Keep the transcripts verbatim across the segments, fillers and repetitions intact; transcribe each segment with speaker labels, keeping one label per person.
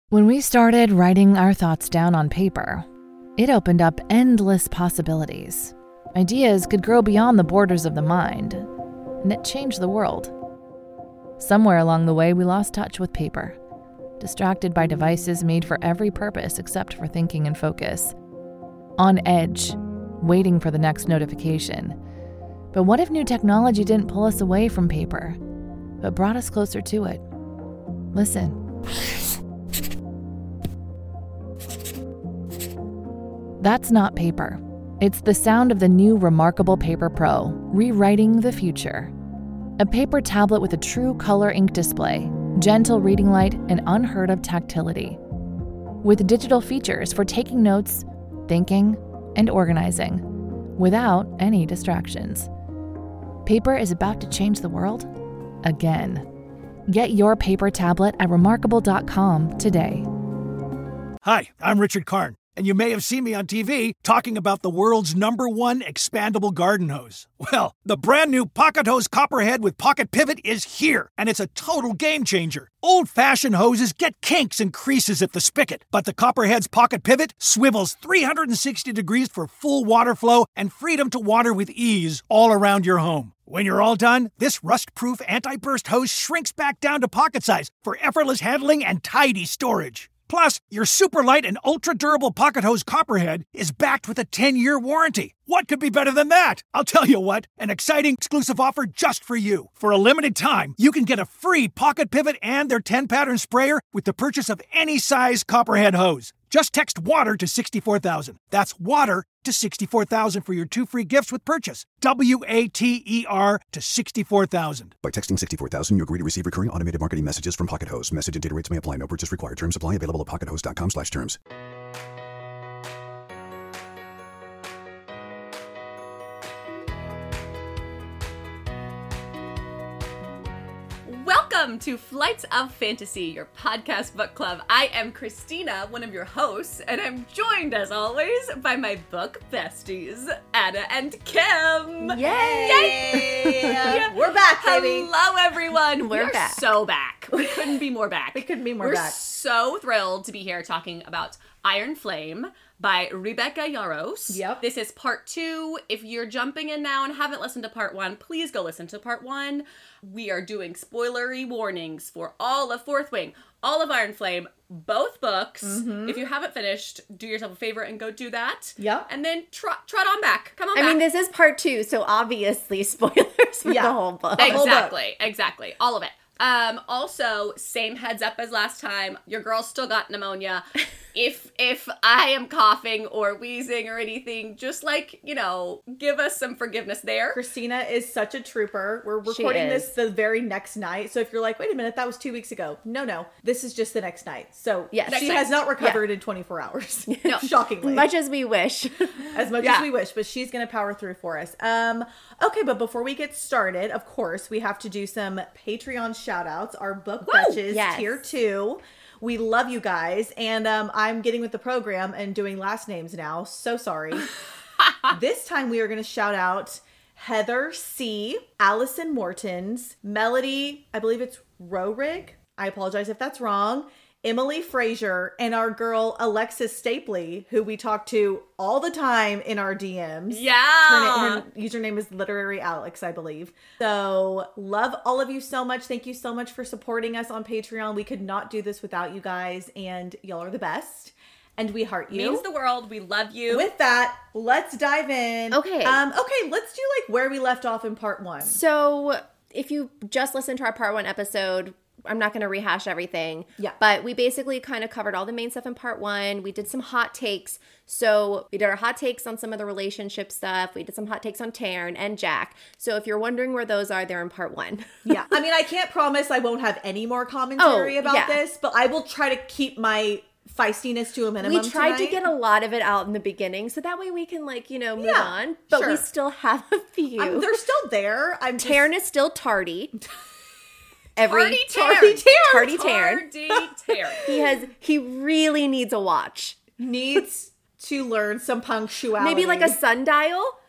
Speaker 1: When we started writing our thoughts down on paper, it opened up endless possibilities. Ideas could grow beyond the borders of the mind, and it changed the world. Somewhere along the way, we lost touch with paper, distracted by devices made for every purpose except for thinking and focus. On edge, waiting for the next notification. But what if new technology didn't pull us away from paper, but brought us closer to it? Listen. That's not paper. It's the sound of the new Remarkable Paper Pro, rewriting the future. A paper tablet with a true color ink display, gentle reading light, and unheard of tactility. With digital features for taking notes, thinking, and organizing, without any distractions. Paper is about to change the world again. Get your paper tablet at remarkable dot com today.
Speaker 2: Hi, I'm Richard Karn, and you may have seen me on T V talking about the world's number one expandable garden hose. Well, the brand new Pocket Hose Copperhead with Pocket Pivot is here, and it's a total game changer. Old-fashioned hoses get kinks and creases at the spigot, but the Copperhead's Pocket Pivot swivels three hundred sixty degrees for full water flow and freedom to water with ease all around your home. When you're all done, this rust-proof anti-burst hose shrinks back down to pocket size for effortless handling and tidy storage. Plus, your super light and ultra-durable Pocket Hose Copperhead is backed with a ten-year warranty. What could be better than that? I'll tell you what, an exciting exclusive offer just for you. For a limited time, you can get a free Pocket Pivot and their ten-pattern sprayer with the purchase of any size Copperhead hose. Just text WATER to sixty-four thousand. That's WATER to sixty-four thousand for your two free gifts with purchase. W A T E R to sixty-four thousand.
Speaker 3: By texting sixty-four thousand, you agree to receive recurring automated marketing messages from Pocket Hose. Message and data rates may apply. No purchase required. Terms apply. Available at pockethose.com slash terms.
Speaker 4: Welcome to Flights of Fantasy, your podcast book club. I am Christina, one of your hosts, and I'm joined, as always, by my book besties, Anna and Kim.
Speaker 5: Yay!
Speaker 4: Yay!
Speaker 5: Yeah. We're back, baby.
Speaker 4: Hello, everyone.
Speaker 5: We're
Speaker 4: we are
Speaker 5: back.
Speaker 4: so back. We couldn't be more back.
Speaker 5: We couldn't be more
Speaker 4: We're
Speaker 5: back.
Speaker 4: so thrilled to be here talking about Iron Flame by Rebecca Yarros.
Speaker 5: Yep.
Speaker 4: This is part two. If you're jumping in now and haven't listened to part one, please go listen to part one. We are doing spoilery warnings for all of Fourth Wing, all of Iron Flame, both books. Mm-hmm. If you haven't finished, do yourself a favor and go do that.
Speaker 5: Yep.
Speaker 4: And then trot, trot on back. Come on
Speaker 5: I
Speaker 4: back.
Speaker 5: mean, this is part two, so obviously spoilers for
Speaker 4: Yeah.
Speaker 5: the whole book.
Speaker 4: Exactly, exactly. All of it. Um, also, same heads up as last time, your girl's still got pneumonia. If if I am coughing or wheezing or anything, just like, you know, give us some forgiveness there.
Speaker 6: Christina is such a trooper. We're
Speaker 5: She
Speaker 6: recording
Speaker 5: is.
Speaker 6: this the very next night. So if you're like, wait a minute, that was two weeks ago. No, no. This is just the next night. So
Speaker 5: Yes.
Speaker 6: she
Speaker 4: Next
Speaker 6: has not recovered in twenty-four hours.
Speaker 4: No.
Speaker 6: Shockingly.
Speaker 5: Much as we wish.
Speaker 6: as much
Speaker 4: Yeah.
Speaker 6: as we wish, but she's going to power through for us. Um, okay, but before we get started, of course, we have to do some Patreon shout outs. Our book betches,
Speaker 5: Yes.
Speaker 6: tier two. We love you guys. And um, I'm getting with the program and doing last names now. So sorry. This time we are going to shout out Heather C., Allison Mortons, Melody, I believe it's Rorig. I apologize if that's wrong. Emily Frazier, and our girl Alexis Stapley, who we talk to all the time in our D Ms.
Speaker 4: Yeah.
Speaker 6: Her, na- her username is Literary Alex, I believe. So love all of you so much. Thank you so much for supporting us on Patreon. We could not do this without you guys, and y'all are the best. And we heart you.
Speaker 4: Means the world. We love you.
Speaker 6: With that, let's dive in.
Speaker 5: Okay.
Speaker 6: Um, okay, let's do like where we left off in part one.
Speaker 5: So if you just listened to our part one episode, I'm not going to rehash everything.
Speaker 6: Yeah.
Speaker 5: But we basically kind of covered all the main stuff in part one. We did some hot takes. So we did our hot takes on some of the relationship stuff. We did some hot takes on Taryn and Jack. So if you're wondering where those are, they're in part one.
Speaker 6: Yeah. I mean, I can't promise I won't have any more commentary
Speaker 5: Oh,
Speaker 6: about
Speaker 5: yeah.
Speaker 6: this, but I will try to keep my feistiness to a minimum.
Speaker 5: We tried
Speaker 6: tonight.
Speaker 5: to get a lot of it out in the beginning, so that way we can, like, you know, move
Speaker 6: Yeah,
Speaker 5: on. But
Speaker 6: sure.
Speaker 5: we still have a few.
Speaker 6: I'm, they're still there. I'm just,
Speaker 5: Taryn is still tardy. Every
Speaker 4: Tardy
Speaker 5: tardy
Speaker 4: Taryn.
Speaker 5: Taryn. Tardy Taryn.
Speaker 4: Tardy Taryn.
Speaker 5: He has. He really needs a watch.
Speaker 6: needs to learn some punctuality.
Speaker 5: Maybe like a sundial.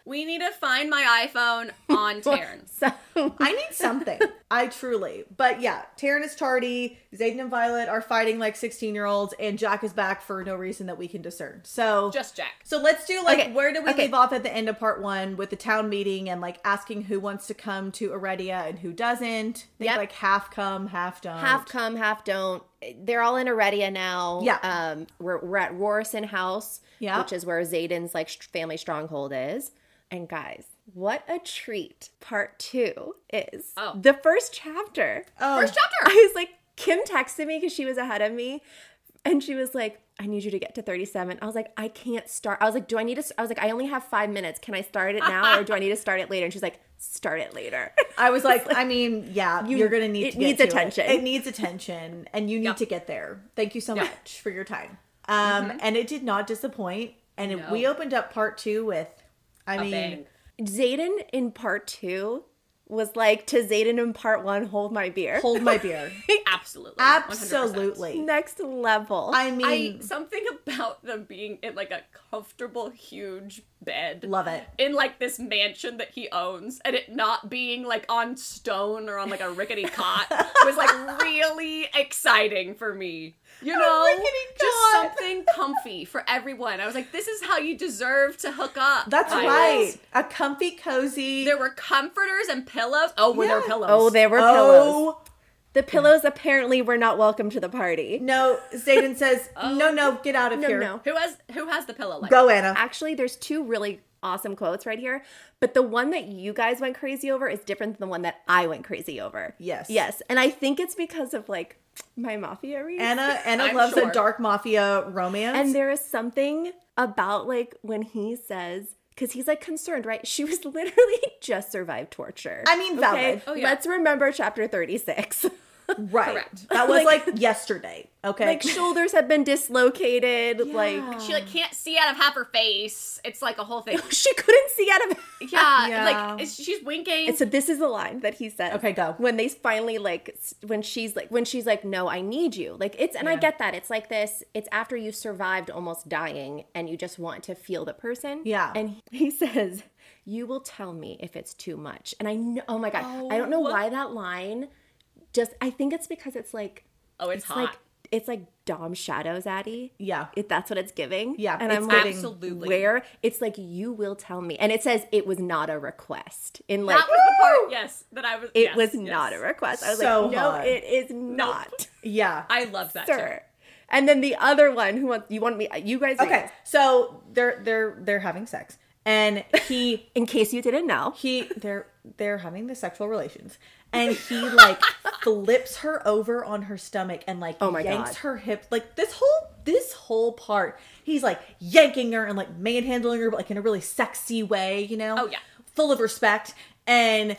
Speaker 4: We need to find my iPhone on Taryn.
Speaker 5: So
Speaker 6: I need something. I truly. But yeah, Taryn is tardy. Zayden and Violet are fighting like sixteen-year-olds, and Jack is back for no reason that we can discern. So
Speaker 4: Just Jack.
Speaker 6: So let's do like,
Speaker 5: Okay,
Speaker 6: where did we
Speaker 5: okay.
Speaker 6: leave off at the end of part one with the town meeting and like asking who wants to come to Aredia and who doesn't. I think
Speaker 5: Yep.
Speaker 6: like half come, half don't.
Speaker 5: half come, half don't. They're all in Aredia now.
Speaker 6: Yeah.
Speaker 5: Um, we're, we're at Rorison House,
Speaker 6: Yeah.
Speaker 5: which is where Zayden's like st- family stronghold is. And guys, what a treat part two is.
Speaker 4: Oh.
Speaker 5: The first chapter.
Speaker 6: Oh.
Speaker 4: First chapter.
Speaker 5: I was like, Kim texted me because she was ahead of me. And she was like, I need you to get to thirty-seven. I was like, I can't start. I was like, do I need to? I was like, I only have five minutes. Can I start it now or do I need to start it later? And she's like, start it later.
Speaker 6: I was like, I mean, yeah,
Speaker 5: You-
Speaker 6: you, are going to need
Speaker 5: it
Speaker 6: to get
Speaker 5: needs
Speaker 6: to
Speaker 5: attention.
Speaker 6: It. it needs attention, and you need
Speaker 4: Yep.
Speaker 6: to get there. Thank you so
Speaker 4: Yep.
Speaker 6: much for your time. Um, And it did not disappoint. And it,
Speaker 4: No.
Speaker 6: we opened up part two with, I
Speaker 4: A
Speaker 6: mean,
Speaker 4: bang.
Speaker 5: Zayden in part two was like to Zayden in part one, hold my beer.
Speaker 6: hold my beer.
Speaker 4: Absolutely. one hundred percent.
Speaker 6: Absolutely.
Speaker 5: Next level.
Speaker 6: I
Speaker 4: I
Speaker 6: mean,
Speaker 4: something about them being in like a comfortable, huge bed.
Speaker 6: love it.
Speaker 4: In like this mansion that he owns, and it not being like on stone or on like a rickety cot was like really exciting for me. You know,
Speaker 6: rickety
Speaker 4: just
Speaker 6: cot.
Speaker 4: something comfy for everyone. I was like, this is how you deserve to hook up.
Speaker 6: That's
Speaker 4: Violet.
Speaker 6: right. A comfy, cozy.
Speaker 4: There were comforters and pillows. Oh, were there
Speaker 6: Yeah.
Speaker 4: pillows?
Speaker 5: oh, there were pillows.
Speaker 6: oh,
Speaker 5: The pillows apparently were not welcome to the party.
Speaker 6: no. Zayden says, no, no, get out of
Speaker 5: No,
Speaker 6: here.
Speaker 5: no.
Speaker 4: Who has who has the pillow? Like,
Speaker 6: Go, Anna.
Speaker 5: Actually, there's two really awesome quotes right here, but the one that you guys went crazy over is different than the one that I went crazy over.
Speaker 6: Yes.
Speaker 5: Yes. And I think it's because of like my mafia reads.
Speaker 6: Anna, Anna
Speaker 4: I'm
Speaker 6: loves
Speaker 4: sure.
Speaker 6: a dark mafia romance.
Speaker 5: And there is something about like when he says, because he's like concerned, right? She was literally just survived torture.
Speaker 6: I mean, valid.
Speaker 4: Oh, yeah.
Speaker 5: Let's remember chapter thirty-six.
Speaker 6: right.
Speaker 4: Correct.
Speaker 6: That was
Speaker 5: Like-
Speaker 6: like, yesterday. Okay.
Speaker 5: Like shoulders have been dislocated. Like
Speaker 4: she like can't see out of half her face. It's like a whole thing.
Speaker 5: she couldn't see out of
Speaker 4: Yeah,
Speaker 6: Yeah.
Speaker 4: like it's, she's winking.
Speaker 5: And so this is the line that he said.
Speaker 6: Okay, go.
Speaker 5: When they finally like, s- when she's like, when she's like, no, I need you. Like it's, and I
Speaker 6: Yeah.
Speaker 5: get that. It's like this. It's after you survived almost dying, and you just want to feel the person.
Speaker 6: Yeah.
Speaker 5: And he says, "You will tell me if it's too much." And I know, oh my god, I don't know
Speaker 4: Oh.
Speaker 5: why that line. Just, I think it's because it's like,
Speaker 4: oh, it's,
Speaker 5: it's
Speaker 4: hot.
Speaker 5: like, it's like Dom Shadows Addy.
Speaker 6: Yeah.
Speaker 5: If that's what it's giving.
Speaker 6: Yeah,
Speaker 5: And
Speaker 6: it's
Speaker 5: I'm like,
Speaker 6: giving-
Speaker 4: Absolutely.
Speaker 5: where it's like, you will tell me. And it says it was not a request. In like,
Speaker 4: that was the part. Yes, that I was.
Speaker 5: it
Speaker 4: yes,
Speaker 5: was
Speaker 4: yes.
Speaker 5: not a request. I was
Speaker 6: So
Speaker 5: like, no,
Speaker 6: hot.
Speaker 5: it is not,
Speaker 6: yeah.
Speaker 4: I loved that
Speaker 5: sir. And then the other one, who wants you want me? You guys, read
Speaker 6: Okay.
Speaker 5: it.
Speaker 6: So they're they're they're having sex, and he
Speaker 5: In case you didn't know,
Speaker 6: he they're they're having the sexual relations, and he like flips her over on her stomach and like
Speaker 5: Oh my
Speaker 6: yanks
Speaker 5: God.
Speaker 6: her hips. Like this whole this whole part, he's like yanking her and like manhandling her, but like in a really sexy way, you know?
Speaker 4: Oh, yeah.
Speaker 6: Full of respect. And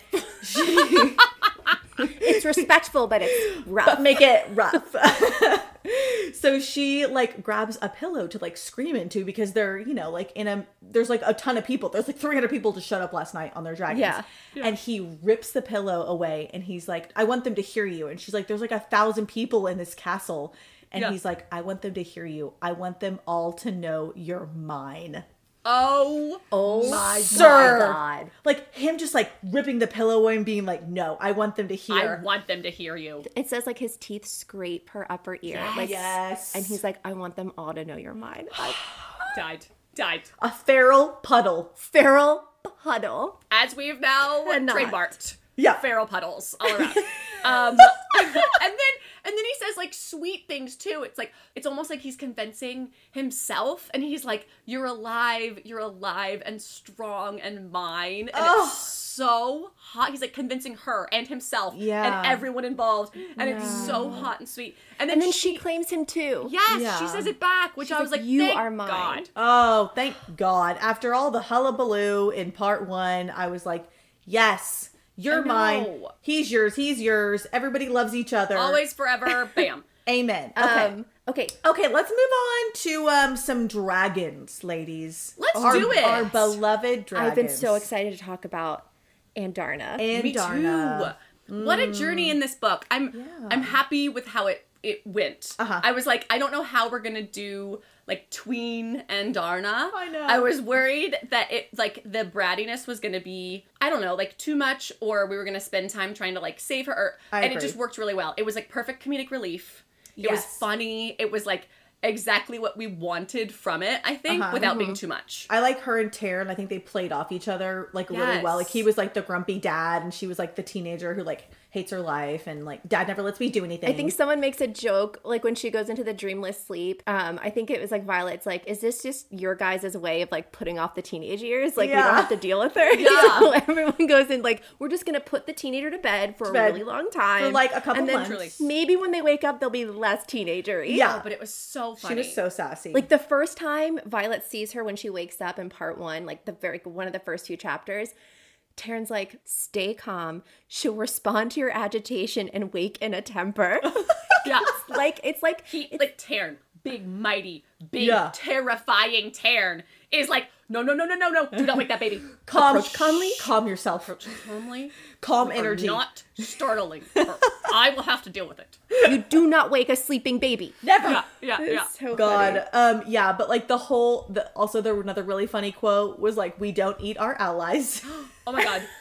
Speaker 6: she
Speaker 5: it's respectful, but it's rough.
Speaker 6: but make it rough. So she like grabs a pillow to like scream into because they're, you know, like in a, there's like a ton of people. There's like three hundred people to shut up last night on their dragons.
Speaker 5: Yeah.
Speaker 6: And he rips the pillow away and he's like, I want them to hear you. And she's like, there's like a thousand people in this castle. And
Speaker 4: Yeah.
Speaker 6: he's like, I want them to hear you. I want them all to know you're mine.
Speaker 4: Oh,
Speaker 5: oh
Speaker 6: my
Speaker 5: sir.
Speaker 6: God. Like him just like ripping the pillow away and being like, no, I want them to hear.
Speaker 4: I want them to hear you.
Speaker 5: It says like his teeth scrape her upper ear. Like,
Speaker 6: Yes.
Speaker 5: and he's like, I want them all to know you're mine. Like,
Speaker 4: Died. Died.
Speaker 6: A feral puddle.
Speaker 5: feral puddle.
Speaker 4: As we've now
Speaker 5: And not.
Speaker 4: trademarked.
Speaker 6: Yeah.
Speaker 4: Feral puddles all around. um, and then and then he says like sweet things too. It's like it's almost like he's convincing himself, and he's like, "You're alive, you're alive and strong and mine." And
Speaker 6: Ugh.
Speaker 4: it's so hot. He's like convincing her and himself
Speaker 6: Yeah.
Speaker 4: and everyone involved, and it's so hot and sweet. And then,
Speaker 5: And then she claims him too.
Speaker 4: yes,
Speaker 6: Yeah.
Speaker 4: she says it back, which
Speaker 5: She's
Speaker 4: I was
Speaker 5: like,
Speaker 4: like,
Speaker 5: "You
Speaker 4: "Thank
Speaker 5: are mine."
Speaker 4: God.
Speaker 6: Oh, thank God. After all the hullabaloo in part one, I was like, yes, you're
Speaker 4: I
Speaker 6: mine.
Speaker 4: know.
Speaker 6: He's yours. He's yours. Everybody loves each other.
Speaker 4: Always, forever, bam."
Speaker 6: Amen. Okay.
Speaker 5: Um, okay.
Speaker 6: okay, let's move on to um some dragons, ladies.
Speaker 4: Let's
Speaker 6: our,
Speaker 4: do it.
Speaker 6: Our beloved dragons.
Speaker 5: I've been so excited to talk about Andarna.
Speaker 6: And
Speaker 4: Me
Speaker 6: Darna.
Speaker 4: too. What a journey in this book. I'm I'm happy with how it it went.
Speaker 6: Uh-huh.
Speaker 4: I was like, I don't know how we're gonna do like tween and Darna.
Speaker 6: I know.
Speaker 4: I was worried that it like the brattiness was gonna be, I don't know, like too much, or we were gonna spend time trying to like save her. Or,
Speaker 6: I
Speaker 4: and
Speaker 6: agree.
Speaker 4: it just worked really well. It was like perfect comedic relief. It was
Speaker 6: Yes.
Speaker 4: funny. It was like exactly what we wanted from it, I think,
Speaker 6: Uh-huh.
Speaker 4: without being too much.
Speaker 6: I like her and Taryn. I think they played off each other like really well. Like he
Speaker 4: Yes.
Speaker 6: was like the grumpy dad, and she was like the teenager who like hates her life, and like dad never lets me do anything.
Speaker 5: I think someone makes a joke, like when she goes into the dreamless sleep. Um, I think it was like Violet's like, is this just your guys' way of like putting off the teenage years? Like we
Speaker 6: Yeah.
Speaker 5: don't have to deal with her.
Speaker 4: Yeah.
Speaker 5: So everyone goes in like, we're just gonna put the teenager to bed for
Speaker 6: bed.
Speaker 5: a really long time.
Speaker 6: For, like, a couple
Speaker 5: and then
Speaker 6: months.
Speaker 4: Truly.
Speaker 5: maybe when they wake up, they'll be less teenager-y.
Speaker 6: Yeah.
Speaker 4: Oh, but it was so
Speaker 6: she
Speaker 4: funny.
Speaker 6: was so sassy.
Speaker 5: Like the first time Violet sees her when she wakes up in part one, like the very one of the first few chapters, Taryn's like, stay calm. She'll respond to your agitation and wake in a temper.
Speaker 4: Yeah.
Speaker 5: like it's like
Speaker 4: He, like, Taryn, big, mighty, big,
Speaker 6: Yeah.
Speaker 4: terrifying Taryn, is like, no, no, no, no, no, no, do not wake that baby.
Speaker 6: calm,
Speaker 5: approach calmly.
Speaker 6: calm yourself,
Speaker 4: Calmly.
Speaker 6: calm
Speaker 4: Or
Speaker 6: energy.
Speaker 4: not startling her. I will have to deal with it.
Speaker 5: you do not wake a sleeping baby.
Speaker 6: Never.
Speaker 4: Yeah, yeah, yeah.
Speaker 5: So
Speaker 6: God, um, yeah, but like the whole, the, also there another really funny quote was like, "We don't eat our allies."
Speaker 4: Oh my god.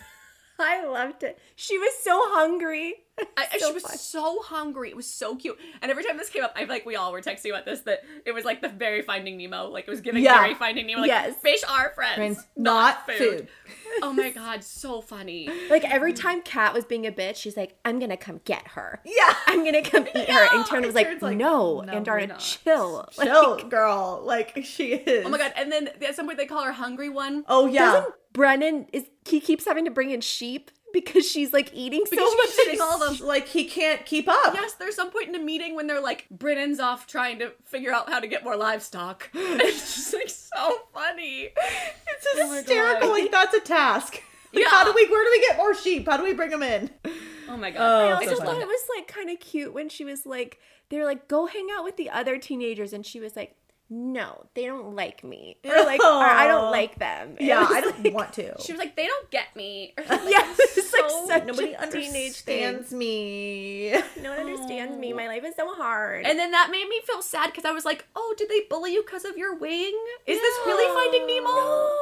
Speaker 5: I loved it. She was so hungry.
Speaker 4: I, I-
Speaker 5: So
Speaker 4: she was
Speaker 5: fun.
Speaker 4: so hungry. It was so cute. And every time this came up, I feel like we all were texting about this, that it was like the very Finding Nemo. Like it was giving
Speaker 6: Yeah.
Speaker 4: very Finding Nemo. Like
Speaker 5: Yes.
Speaker 4: fish are friends,
Speaker 6: Friends,
Speaker 4: not,
Speaker 6: not
Speaker 4: food.
Speaker 6: food.
Speaker 4: Oh my god, so funny.
Speaker 5: Like every time Kat was being a bitch, she's like, I'm gonna come get her.
Speaker 6: Yeah.
Speaker 5: I'm gonna come eat her. And Taryn was like,
Speaker 6: Taryn's like,
Speaker 5: no.
Speaker 6: no,
Speaker 5: and
Speaker 6: you're
Speaker 5: Darna,
Speaker 6: not.
Speaker 5: chill.
Speaker 6: Chill, girl. Like she is.
Speaker 4: Oh my god. And then at some point they call her Hungry One.
Speaker 6: Oh yeah.
Speaker 5: Doesn't Brennan, is he keeps having to bring in sheep because she's like eating so
Speaker 4: Because
Speaker 5: much.
Speaker 4: she's eating all of them.
Speaker 6: Like he can't keep up.
Speaker 4: Yes, there's some point in a meeting when they're like, Brennan's off trying to figure out how to get more livestock. And it's just like so funny.
Speaker 6: It's just
Speaker 4: Oh my
Speaker 6: hysterical.
Speaker 4: God.
Speaker 6: Like that's a task. Like,
Speaker 4: Yeah.
Speaker 6: How do we? Where do we get more sheep? How do we bring them in?
Speaker 4: Oh my god.
Speaker 6: Oh,
Speaker 5: I
Speaker 6: so
Speaker 5: also
Speaker 6: funny.
Speaker 5: thought it was like kind of cute when she was like, they're like, go hang out with the other teenagers. And she was like, no, they don't like me. Or like, or I don't like them. And
Speaker 6: Yeah,
Speaker 5: it was
Speaker 6: I don't
Speaker 5: like-
Speaker 6: want to.
Speaker 4: She was like, they don't get me.
Speaker 5: Yeah, it was like
Speaker 4: So-
Speaker 5: such
Speaker 6: Nobody
Speaker 5: a teenage thing.
Speaker 6: understands me.
Speaker 5: No one understands me. My life is so hard.
Speaker 4: And then that made me feel sad because I was like, oh, did they bully you because of your wing? Is this really Finding Nemo?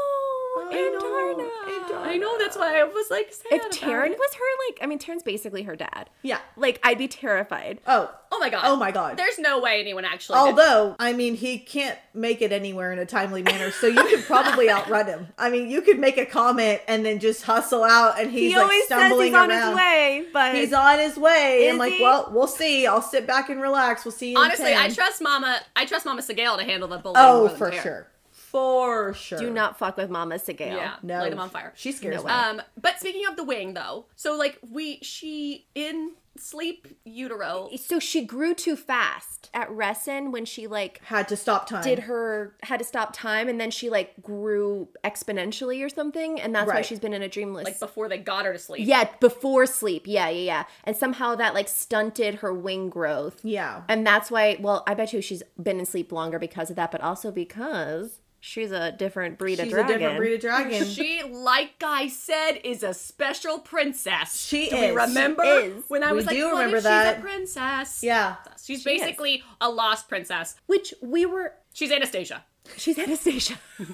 Speaker 5: No,
Speaker 6: I
Speaker 5: and
Speaker 6: know,
Speaker 5: Darna.
Speaker 6: and Darna.
Speaker 4: I know, that's why I was like sad
Speaker 5: If
Speaker 4: about
Speaker 5: Taryn
Speaker 4: it.
Speaker 5: was her, like, I mean, Taryn's basically her dad.
Speaker 6: Yeah.
Speaker 5: Like, I'd be terrified.
Speaker 6: Oh.
Speaker 4: Oh my god.
Speaker 6: Oh my god.
Speaker 4: There's no way anyone actually did.
Speaker 6: Although, I mean, he can't make it anywhere in a timely manner, so you could probably outrun him. I mean, you could make a comment and then just hustle out, and he's
Speaker 5: he
Speaker 6: like
Speaker 5: always says
Speaker 6: stumbling
Speaker 5: he's on
Speaker 6: around.
Speaker 5: his way, but
Speaker 6: He's on his way. I'm
Speaker 5: Is
Speaker 6: like,
Speaker 5: he?
Speaker 6: well, we'll see. I'll sit back and relax. We'll see you.
Speaker 4: Honestly,
Speaker 6: in ten.
Speaker 4: I trust Mama. I trust Mama Segale to handle the bullying.
Speaker 6: Oh,
Speaker 4: more than
Speaker 6: for
Speaker 4: Taryn.
Speaker 6: sure, for sure.
Speaker 5: do not fuck with Mama Segale.
Speaker 4: Yeah,
Speaker 6: No,
Speaker 4: light them on fire.
Speaker 6: She scares
Speaker 5: No
Speaker 6: me.
Speaker 5: way.
Speaker 4: Um, but speaking of the wing, though, so like we, she in sleep utero.
Speaker 5: So she grew too fast at Resson when she like
Speaker 6: Had to stop time.
Speaker 5: did her had to stop time, and then she like grew exponentially or something, and that's why
Speaker 6: Right.
Speaker 5: she's been in a dreamless.
Speaker 4: Like before they got her to sleep.
Speaker 5: yeah, before sleep. Yeah, yeah, yeah. And somehow that like stunted her wing growth.
Speaker 6: Yeah.
Speaker 5: And that's why, well, I bet you she's been in sleep longer because of that, but also because she's a different breed of
Speaker 6: She's
Speaker 5: dragon.
Speaker 6: a different breed of dragon.
Speaker 4: She, like I said, is a special princess.
Speaker 6: She
Speaker 4: Do
Speaker 6: is.
Speaker 4: we remember
Speaker 5: She is.
Speaker 4: when I
Speaker 6: We
Speaker 4: was like,
Speaker 6: do
Speaker 4: what
Speaker 6: remember
Speaker 4: if
Speaker 6: that.
Speaker 4: she's a princess?
Speaker 6: Yeah.
Speaker 4: She's
Speaker 5: She
Speaker 4: basically a lost princess.
Speaker 5: Which we were.
Speaker 4: She's Anastasia.
Speaker 5: She's Anastasia.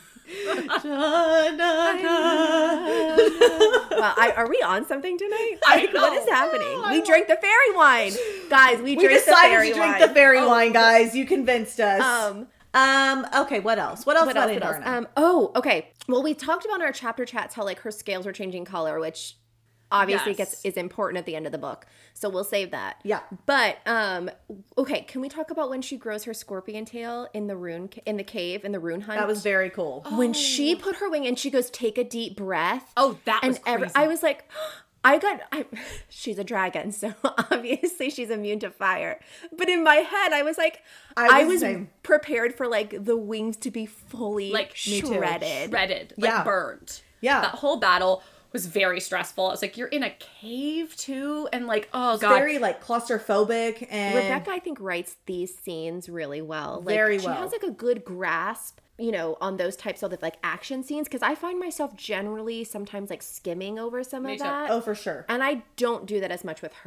Speaker 6: Da, da, da.
Speaker 5: Well, I, are we on something tonight?
Speaker 4: I
Speaker 5: Like, what is
Speaker 4: know.
Speaker 5: happening? We drank the fairy wine, guys. We,
Speaker 6: We
Speaker 5: drank the
Speaker 6: decided
Speaker 5: fairy
Speaker 6: to drink
Speaker 5: wine.
Speaker 6: the fairy wine, guys. You convinced us.
Speaker 5: Um,
Speaker 6: Um. Okay. What else? What else
Speaker 5: what
Speaker 6: about
Speaker 5: else? What else?
Speaker 6: Adarna?
Speaker 5: Um. Oh, okay. Well, we talked about in our chapter chats how like her scales were changing color, which obviously
Speaker 4: Yes.
Speaker 5: gets is important at the end of the book. So we'll save that.
Speaker 6: Yeah.
Speaker 5: But um. Okay. Can we talk about when she grows her scorpion tail in the rune ca- in the cave in the rune hunt?
Speaker 6: That was very cool.
Speaker 5: when she put her wing and she goes, take a deep breath.
Speaker 4: Oh, that
Speaker 5: and
Speaker 4: was crazy.
Speaker 5: every, I was like, I got, I, she's a dragon, so obviously she's immune to fire. But in my head, I was like,
Speaker 6: I
Speaker 5: I
Speaker 6: was
Speaker 5: was,
Speaker 6: the same.
Speaker 5: prepared for like the wings to be fully
Speaker 4: Like,
Speaker 6: Me too.
Speaker 5: shredded.
Speaker 4: Shredded. Like
Speaker 6: Yeah.
Speaker 4: burned.
Speaker 6: Yeah.
Speaker 4: That whole battle was very stressful. I was like, you're in a cave too? And like, oh
Speaker 6: It's
Speaker 4: god.
Speaker 6: very like claustrophobic and
Speaker 5: Rebecca, I think, writes these scenes really well. Like,
Speaker 6: Very
Speaker 5: she
Speaker 6: well.
Speaker 5: has like a good grasp, you know, on those types of like action scenes. Because I find myself generally sometimes like skimming over some
Speaker 4: Me
Speaker 5: of
Speaker 4: too.
Speaker 5: that.
Speaker 6: Oh, for sure.
Speaker 5: And I don't do that as much with her.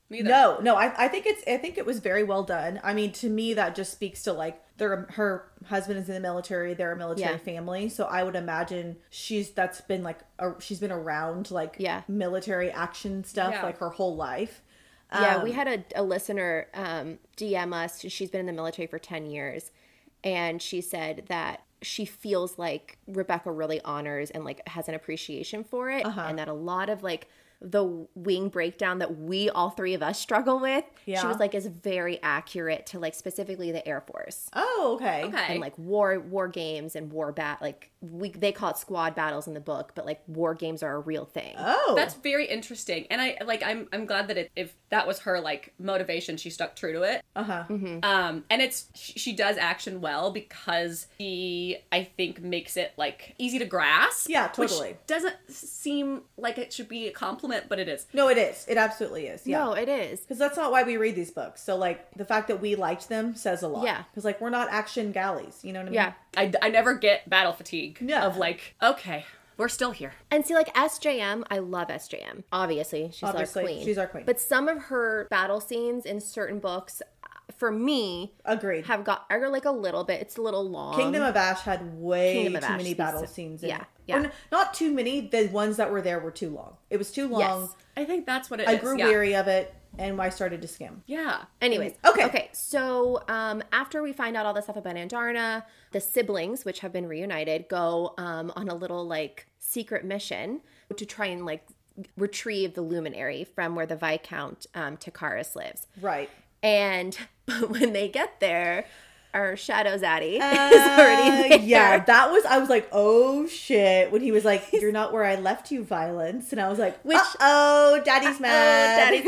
Speaker 4: Neither.
Speaker 6: No, no, I, I think it's I think it was very well done. I mean, to me, that just speaks to like their her husband is in the military, they're a military
Speaker 5: Yeah.
Speaker 6: family, so I would imagine she's that's been like a, she's been around like
Speaker 5: Yeah.
Speaker 6: military action stuff
Speaker 4: Yeah.
Speaker 6: like her whole life.
Speaker 5: Yeah,
Speaker 6: Um,
Speaker 5: we had a, a listener um, D M us. She's been in the military for ten years. And she said that she feels like Rebecca really honors and like has an appreciation for it.
Speaker 6: Uh-huh.
Speaker 5: And that a lot of like the wing breakdown that we all three of us struggle with,
Speaker 6: Yeah.
Speaker 5: she was like is very accurate to like specifically the Air Force.
Speaker 6: Oh, okay.
Speaker 4: Okay.
Speaker 5: And like war war games and war bat like we they call it squad battles in the book, but like war games are a real thing.
Speaker 6: Oh,
Speaker 4: That's very interesting, and I like. I'm I'm glad that it, if that was her like motivation, she stuck true to it.
Speaker 6: uh huh.
Speaker 4: Um, and it's she, she does action well because she I think makes it like easy to grasp.
Speaker 6: Yeah, totally.
Speaker 4: Which doesn't seem like it should be a compliment, but it is.
Speaker 6: No, it is. It absolutely is. Yeah.
Speaker 5: No, it is.
Speaker 6: Because that's not why we read these books. So, like, the fact that we liked them says a lot.
Speaker 5: Yeah.
Speaker 6: Because, like, we're not action galleys. You know what I mean?
Speaker 5: Yeah.
Speaker 4: I, I never get battle fatigue
Speaker 6: Yeah.
Speaker 4: of like, okay, we're still here.
Speaker 5: And see, like S J M, I love S J M. Obviously, she's
Speaker 6: Obviously,
Speaker 5: our queen.
Speaker 6: she's our queen.
Speaker 5: But some of her battle scenes in certain books, for me,
Speaker 6: Agreed.
Speaker 5: have got are like a little bit. It's a little long.
Speaker 6: Kingdom of Ash had way
Speaker 5: Kingdom of
Speaker 6: too
Speaker 5: Ash
Speaker 6: many
Speaker 5: needs
Speaker 6: battle
Speaker 5: to-
Speaker 6: scenes in
Speaker 5: yeah,
Speaker 6: it.
Speaker 5: yeah.
Speaker 6: Or n- not too many. The ones that were there were too long. It was too long.
Speaker 5: Yes.
Speaker 4: I think that's what it is.
Speaker 6: I grew
Speaker 4: yeah.
Speaker 6: weary of it, and I started to skim.
Speaker 4: Yeah.
Speaker 5: Anyways,
Speaker 6: Okay.
Speaker 5: okay. So um, after we find out all this stuff about Andarna, the siblings, which have been reunited, go um, on a little like secret mission to try and like retrieve the luminary from where the Viscount um, Takaris lives.
Speaker 6: Right.
Speaker 5: And when they get there, our Shadow Zaddy
Speaker 6: Uh,
Speaker 5: is already there.
Speaker 6: yeah, that was, I was like, oh shit. When he was like, you're not where I left you, Violence. And I was like,
Speaker 5: Which-
Speaker 6: oh, daddy's mad.
Speaker 5: Daddy's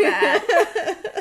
Speaker 5: mad.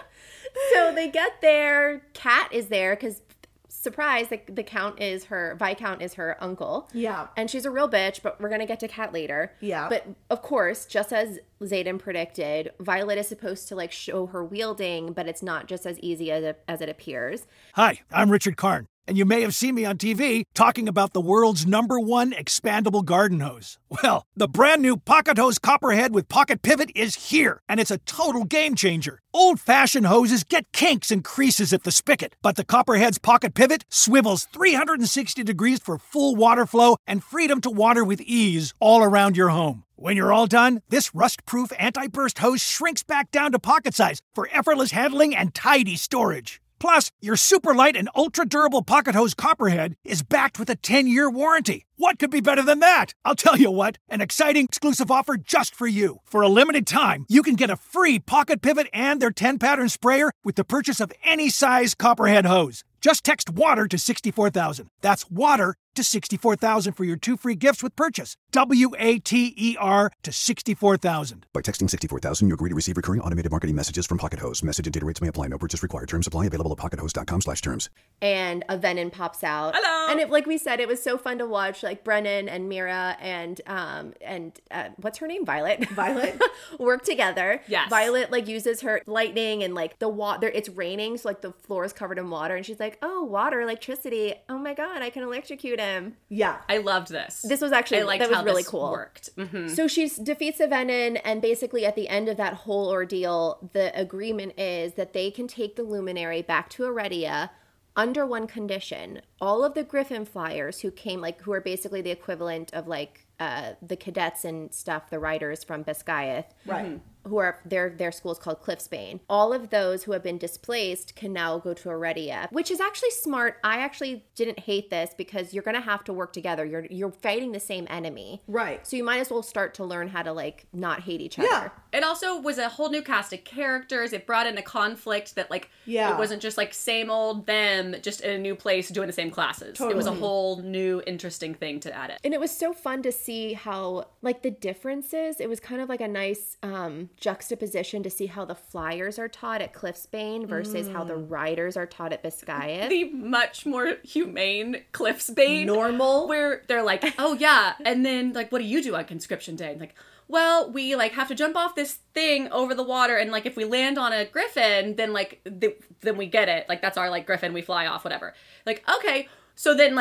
Speaker 5: So they get there. Kat is there because, surprise, the, the Count is her, Viscount is her uncle.
Speaker 6: Yeah.
Speaker 5: And she's a real bitch, but we're going to get to Kat later.
Speaker 6: Yeah.
Speaker 5: But of course, just as Xaden predicted, Violet is supposed to like show her wielding, but it's not just as easy as it, as it appears.
Speaker 2: Hi, I'm Richard Karn, and you may have seen me on T V talking about the world's number one expandable garden hose. Well, the brand new Pocket Hose Copperhead with Pocket Pivot is here, and it's a total game changer. Old-fashioned hoses get kinks and creases at the spigot, but the Copperhead's Pocket Pivot swivels three hundred sixty degrees for full water flow and freedom to water with ease all around your home. When you're all done, this rust-proof anti-burst hose shrinks back down to pocket size for effortless handling and tidy storage. Plus, your super light and ultra-durable Pocket Hose Copperhead is backed with a ten-year warranty. What could be better than that? I'll tell you what, an exciting exclusive offer just for you. For a limited time, you can get a free Pocket Pivot and their ten-pattern sprayer with the purchase of any size Copperhead hose. Just text WATER to sixty-four thousand. That's WATER to sixty-four thousand for your two free gifts with purchase. W A T E R to sixty-four thousand.
Speaker 3: By texting sixty-four thousand, you agree to receive recurring automated marketing messages from Pocket Hose. Message and data rates may apply. No purchase required. Terms apply. Available at pockethose.com slash terms.
Speaker 5: And a Venom pops out.
Speaker 4: Hello.
Speaker 5: And it, like we said, it was so fun to watch. Like Brennan and Mira and um and uh, what's her name, Violet.
Speaker 6: Violet.
Speaker 5: work together.
Speaker 4: Yes.
Speaker 5: Violet like uses her lightning and like the water. It's raining, so like the floor is covered in water, and she's like, "Oh, water, electricity. Oh my god, I can electrocute him."
Speaker 6: Yeah.
Speaker 4: I loved this.
Speaker 5: This was actually
Speaker 4: I liked
Speaker 5: that was
Speaker 4: how
Speaker 5: really
Speaker 4: this
Speaker 5: cool.
Speaker 4: Worked. Mhm.
Speaker 5: So she defeats the Venom, and basically at the end of that whole ordeal, the agreement is that they can take the Luminary back to Eredia under one condition. All of the Griffin Flyers who came, like, who are basically the equivalent of, like, uh, the cadets and stuff, the riders from Biscayeth,
Speaker 6: Right.
Speaker 5: who are, their their school is called Cliffsbane. All of those who have been displaced can now go to Eredia, which is actually smart. I actually didn't hate this because you're going to have to work together. You're you're fighting the same enemy.
Speaker 6: Right.
Speaker 5: So you might as well start to learn how to, like, not hate each
Speaker 6: Yeah.
Speaker 5: other.
Speaker 4: It also was a whole new cast of characters. It brought in a conflict that, like,
Speaker 6: Yeah.
Speaker 4: it wasn't just like same old them, just in a new place doing the same classes. It was a
Speaker 6: Totally.
Speaker 4: whole new interesting thing to add it.
Speaker 5: And it was so fun to see how, like, the differences, it was kind of like a nice um, juxtaposition to see how the Flyers are taught at Cliffsbane versus how the Riders are taught at Biscayeth.
Speaker 4: The much more humane Cliffsbane.
Speaker 6: Normal.
Speaker 4: Where they're like, oh yeah, and then like, what do you do on conscription day? And like, well, we like have to jump off this thing over the water, and like if we land on a griffin, then like th- then we get it. Like that's our like griffin, we fly off, whatever. Like okay, so then like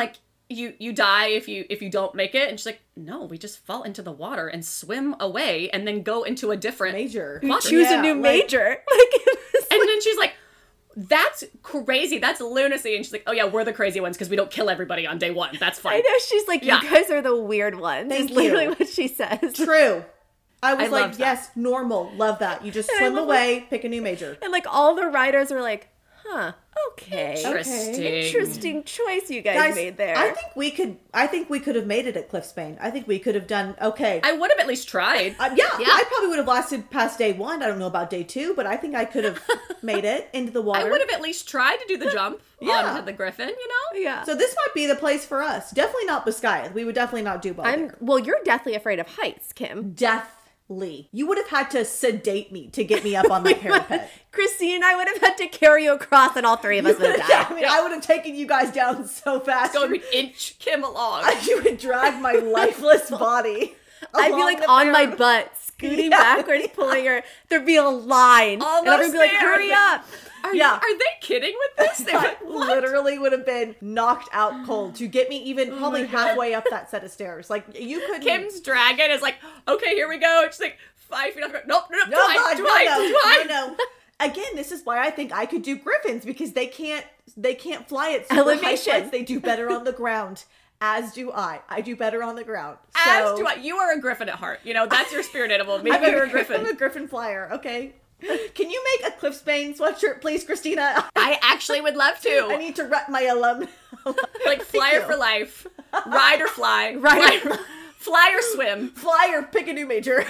Speaker 4: you you die if you if you don't make it. And she's like, no, we just fall into the water and swim away and then go into a different
Speaker 6: Major.
Speaker 4: quadrant.
Speaker 5: Choose
Speaker 6: Yeah,
Speaker 5: a new
Speaker 6: like-
Speaker 5: major. Like, it was
Speaker 4: And then she's like, that's crazy. That's lunacy. And she's like, oh yeah, we're the crazy ones because we don't kill everybody on day one. That's fine.
Speaker 5: I know, she's like,
Speaker 4: Yeah.
Speaker 5: you guys are the weird ones.
Speaker 6: Thank
Speaker 5: is literally
Speaker 6: you.
Speaker 5: what she says.
Speaker 6: True. I was
Speaker 4: I
Speaker 6: like,
Speaker 4: loved that.
Speaker 6: yes, normal. Love that. You just
Speaker 5: And I
Speaker 6: swim
Speaker 5: love
Speaker 6: away, pick a new major.
Speaker 5: And like all the writers were like, huh, okay.
Speaker 4: Interesting.
Speaker 5: Interesting choice you guys,
Speaker 6: Guys,
Speaker 5: made there.
Speaker 6: I think we could. I think we could have made it at Cliffsbane. I think we could have done okay.
Speaker 4: I would have at least tried.
Speaker 6: Uh, yeah,
Speaker 4: Yeah.
Speaker 6: I probably would have lasted past day one. I don't know about day two, but I think I could have made it into the water.
Speaker 4: I would have at least tried to do the jump
Speaker 6: Yeah.
Speaker 4: onto the griffin, you know?
Speaker 5: yeah.
Speaker 6: So this might be the place for us. Definitely not Biscayeth. We would definitely not do well
Speaker 5: I'm
Speaker 6: there.
Speaker 5: well, you're deathly afraid of heights, Kim.
Speaker 6: Deathly. You would have had to sedate me to get me up on my parapet.
Speaker 5: Christine and I would have had to carry you across and all three of us would have
Speaker 6: I
Speaker 5: died.
Speaker 6: mean, I would have taken you guys down so fast.
Speaker 4: So we'd inch Kim along.
Speaker 6: You would drag my lifeless body.
Speaker 5: I'd be
Speaker 6: along
Speaker 5: like
Speaker 6: the
Speaker 5: on my
Speaker 6: parapet.
Speaker 5: butt, scooting
Speaker 6: Yeah.
Speaker 5: backwards, pulling her. There'd be a line.
Speaker 4: Almost
Speaker 5: and everyone would be like,
Speaker 4: there.
Speaker 5: hurry up.
Speaker 4: Are,
Speaker 6: Yeah.
Speaker 4: are they kidding with this? They're
Speaker 6: I
Speaker 4: like, what?
Speaker 6: literally would have been knocked out cold to get me even probably halfway up that set of stairs. Like you couldn't.
Speaker 4: Kim's dragon is like, okay, here we go. And she's like, five feet off the ground. Nope, nope,
Speaker 6: no,
Speaker 4: too high,
Speaker 6: God,
Speaker 4: too
Speaker 6: no,
Speaker 4: high,
Speaker 6: no,
Speaker 4: too high.
Speaker 6: no, no. Again, this is why I think I could do griffins because they can't. They can't fly at super high
Speaker 5: Elevation.
Speaker 6: flights. They do better on the ground. As do I. I do better on the ground.
Speaker 4: As
Speaker 6: So-
Speaker 4: do I. You are a griffin at heart. You know, that's your spirit animal. Maybe
Speaker 6: I'm a,
Speaker 4: you're a griffin.
Speaker 6: I'm a griffin flyer. Okay. Can you make a Cliffsbane sweatshirt, please, Christina?
Speaker 4: I actually would love to.
Speaker 6: I need to rep my alum.
Speaker 4: like flyer
Speaker 6: you.
Speaker 4: for life. Ride or fly.
Speaker 5: Ride
Speaker 4: Fly, fly or swim.
Speaker 6: Flyer, pick a new major.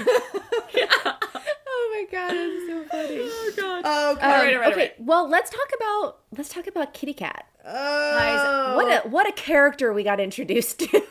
Speaker 5: Oh my god, it's so funny.
Speaker 4: Oh, God.
Speaker 6: Okay.
Speaker 4: All right, all right, all
Speaker 5: okay,
Speaker 4: right.
Speaker 5: well, let's talk about let's talk about Kitty Cat.
Speaker 6: Oh.
Speaker 5: Guys, what a what a character we got introduced to.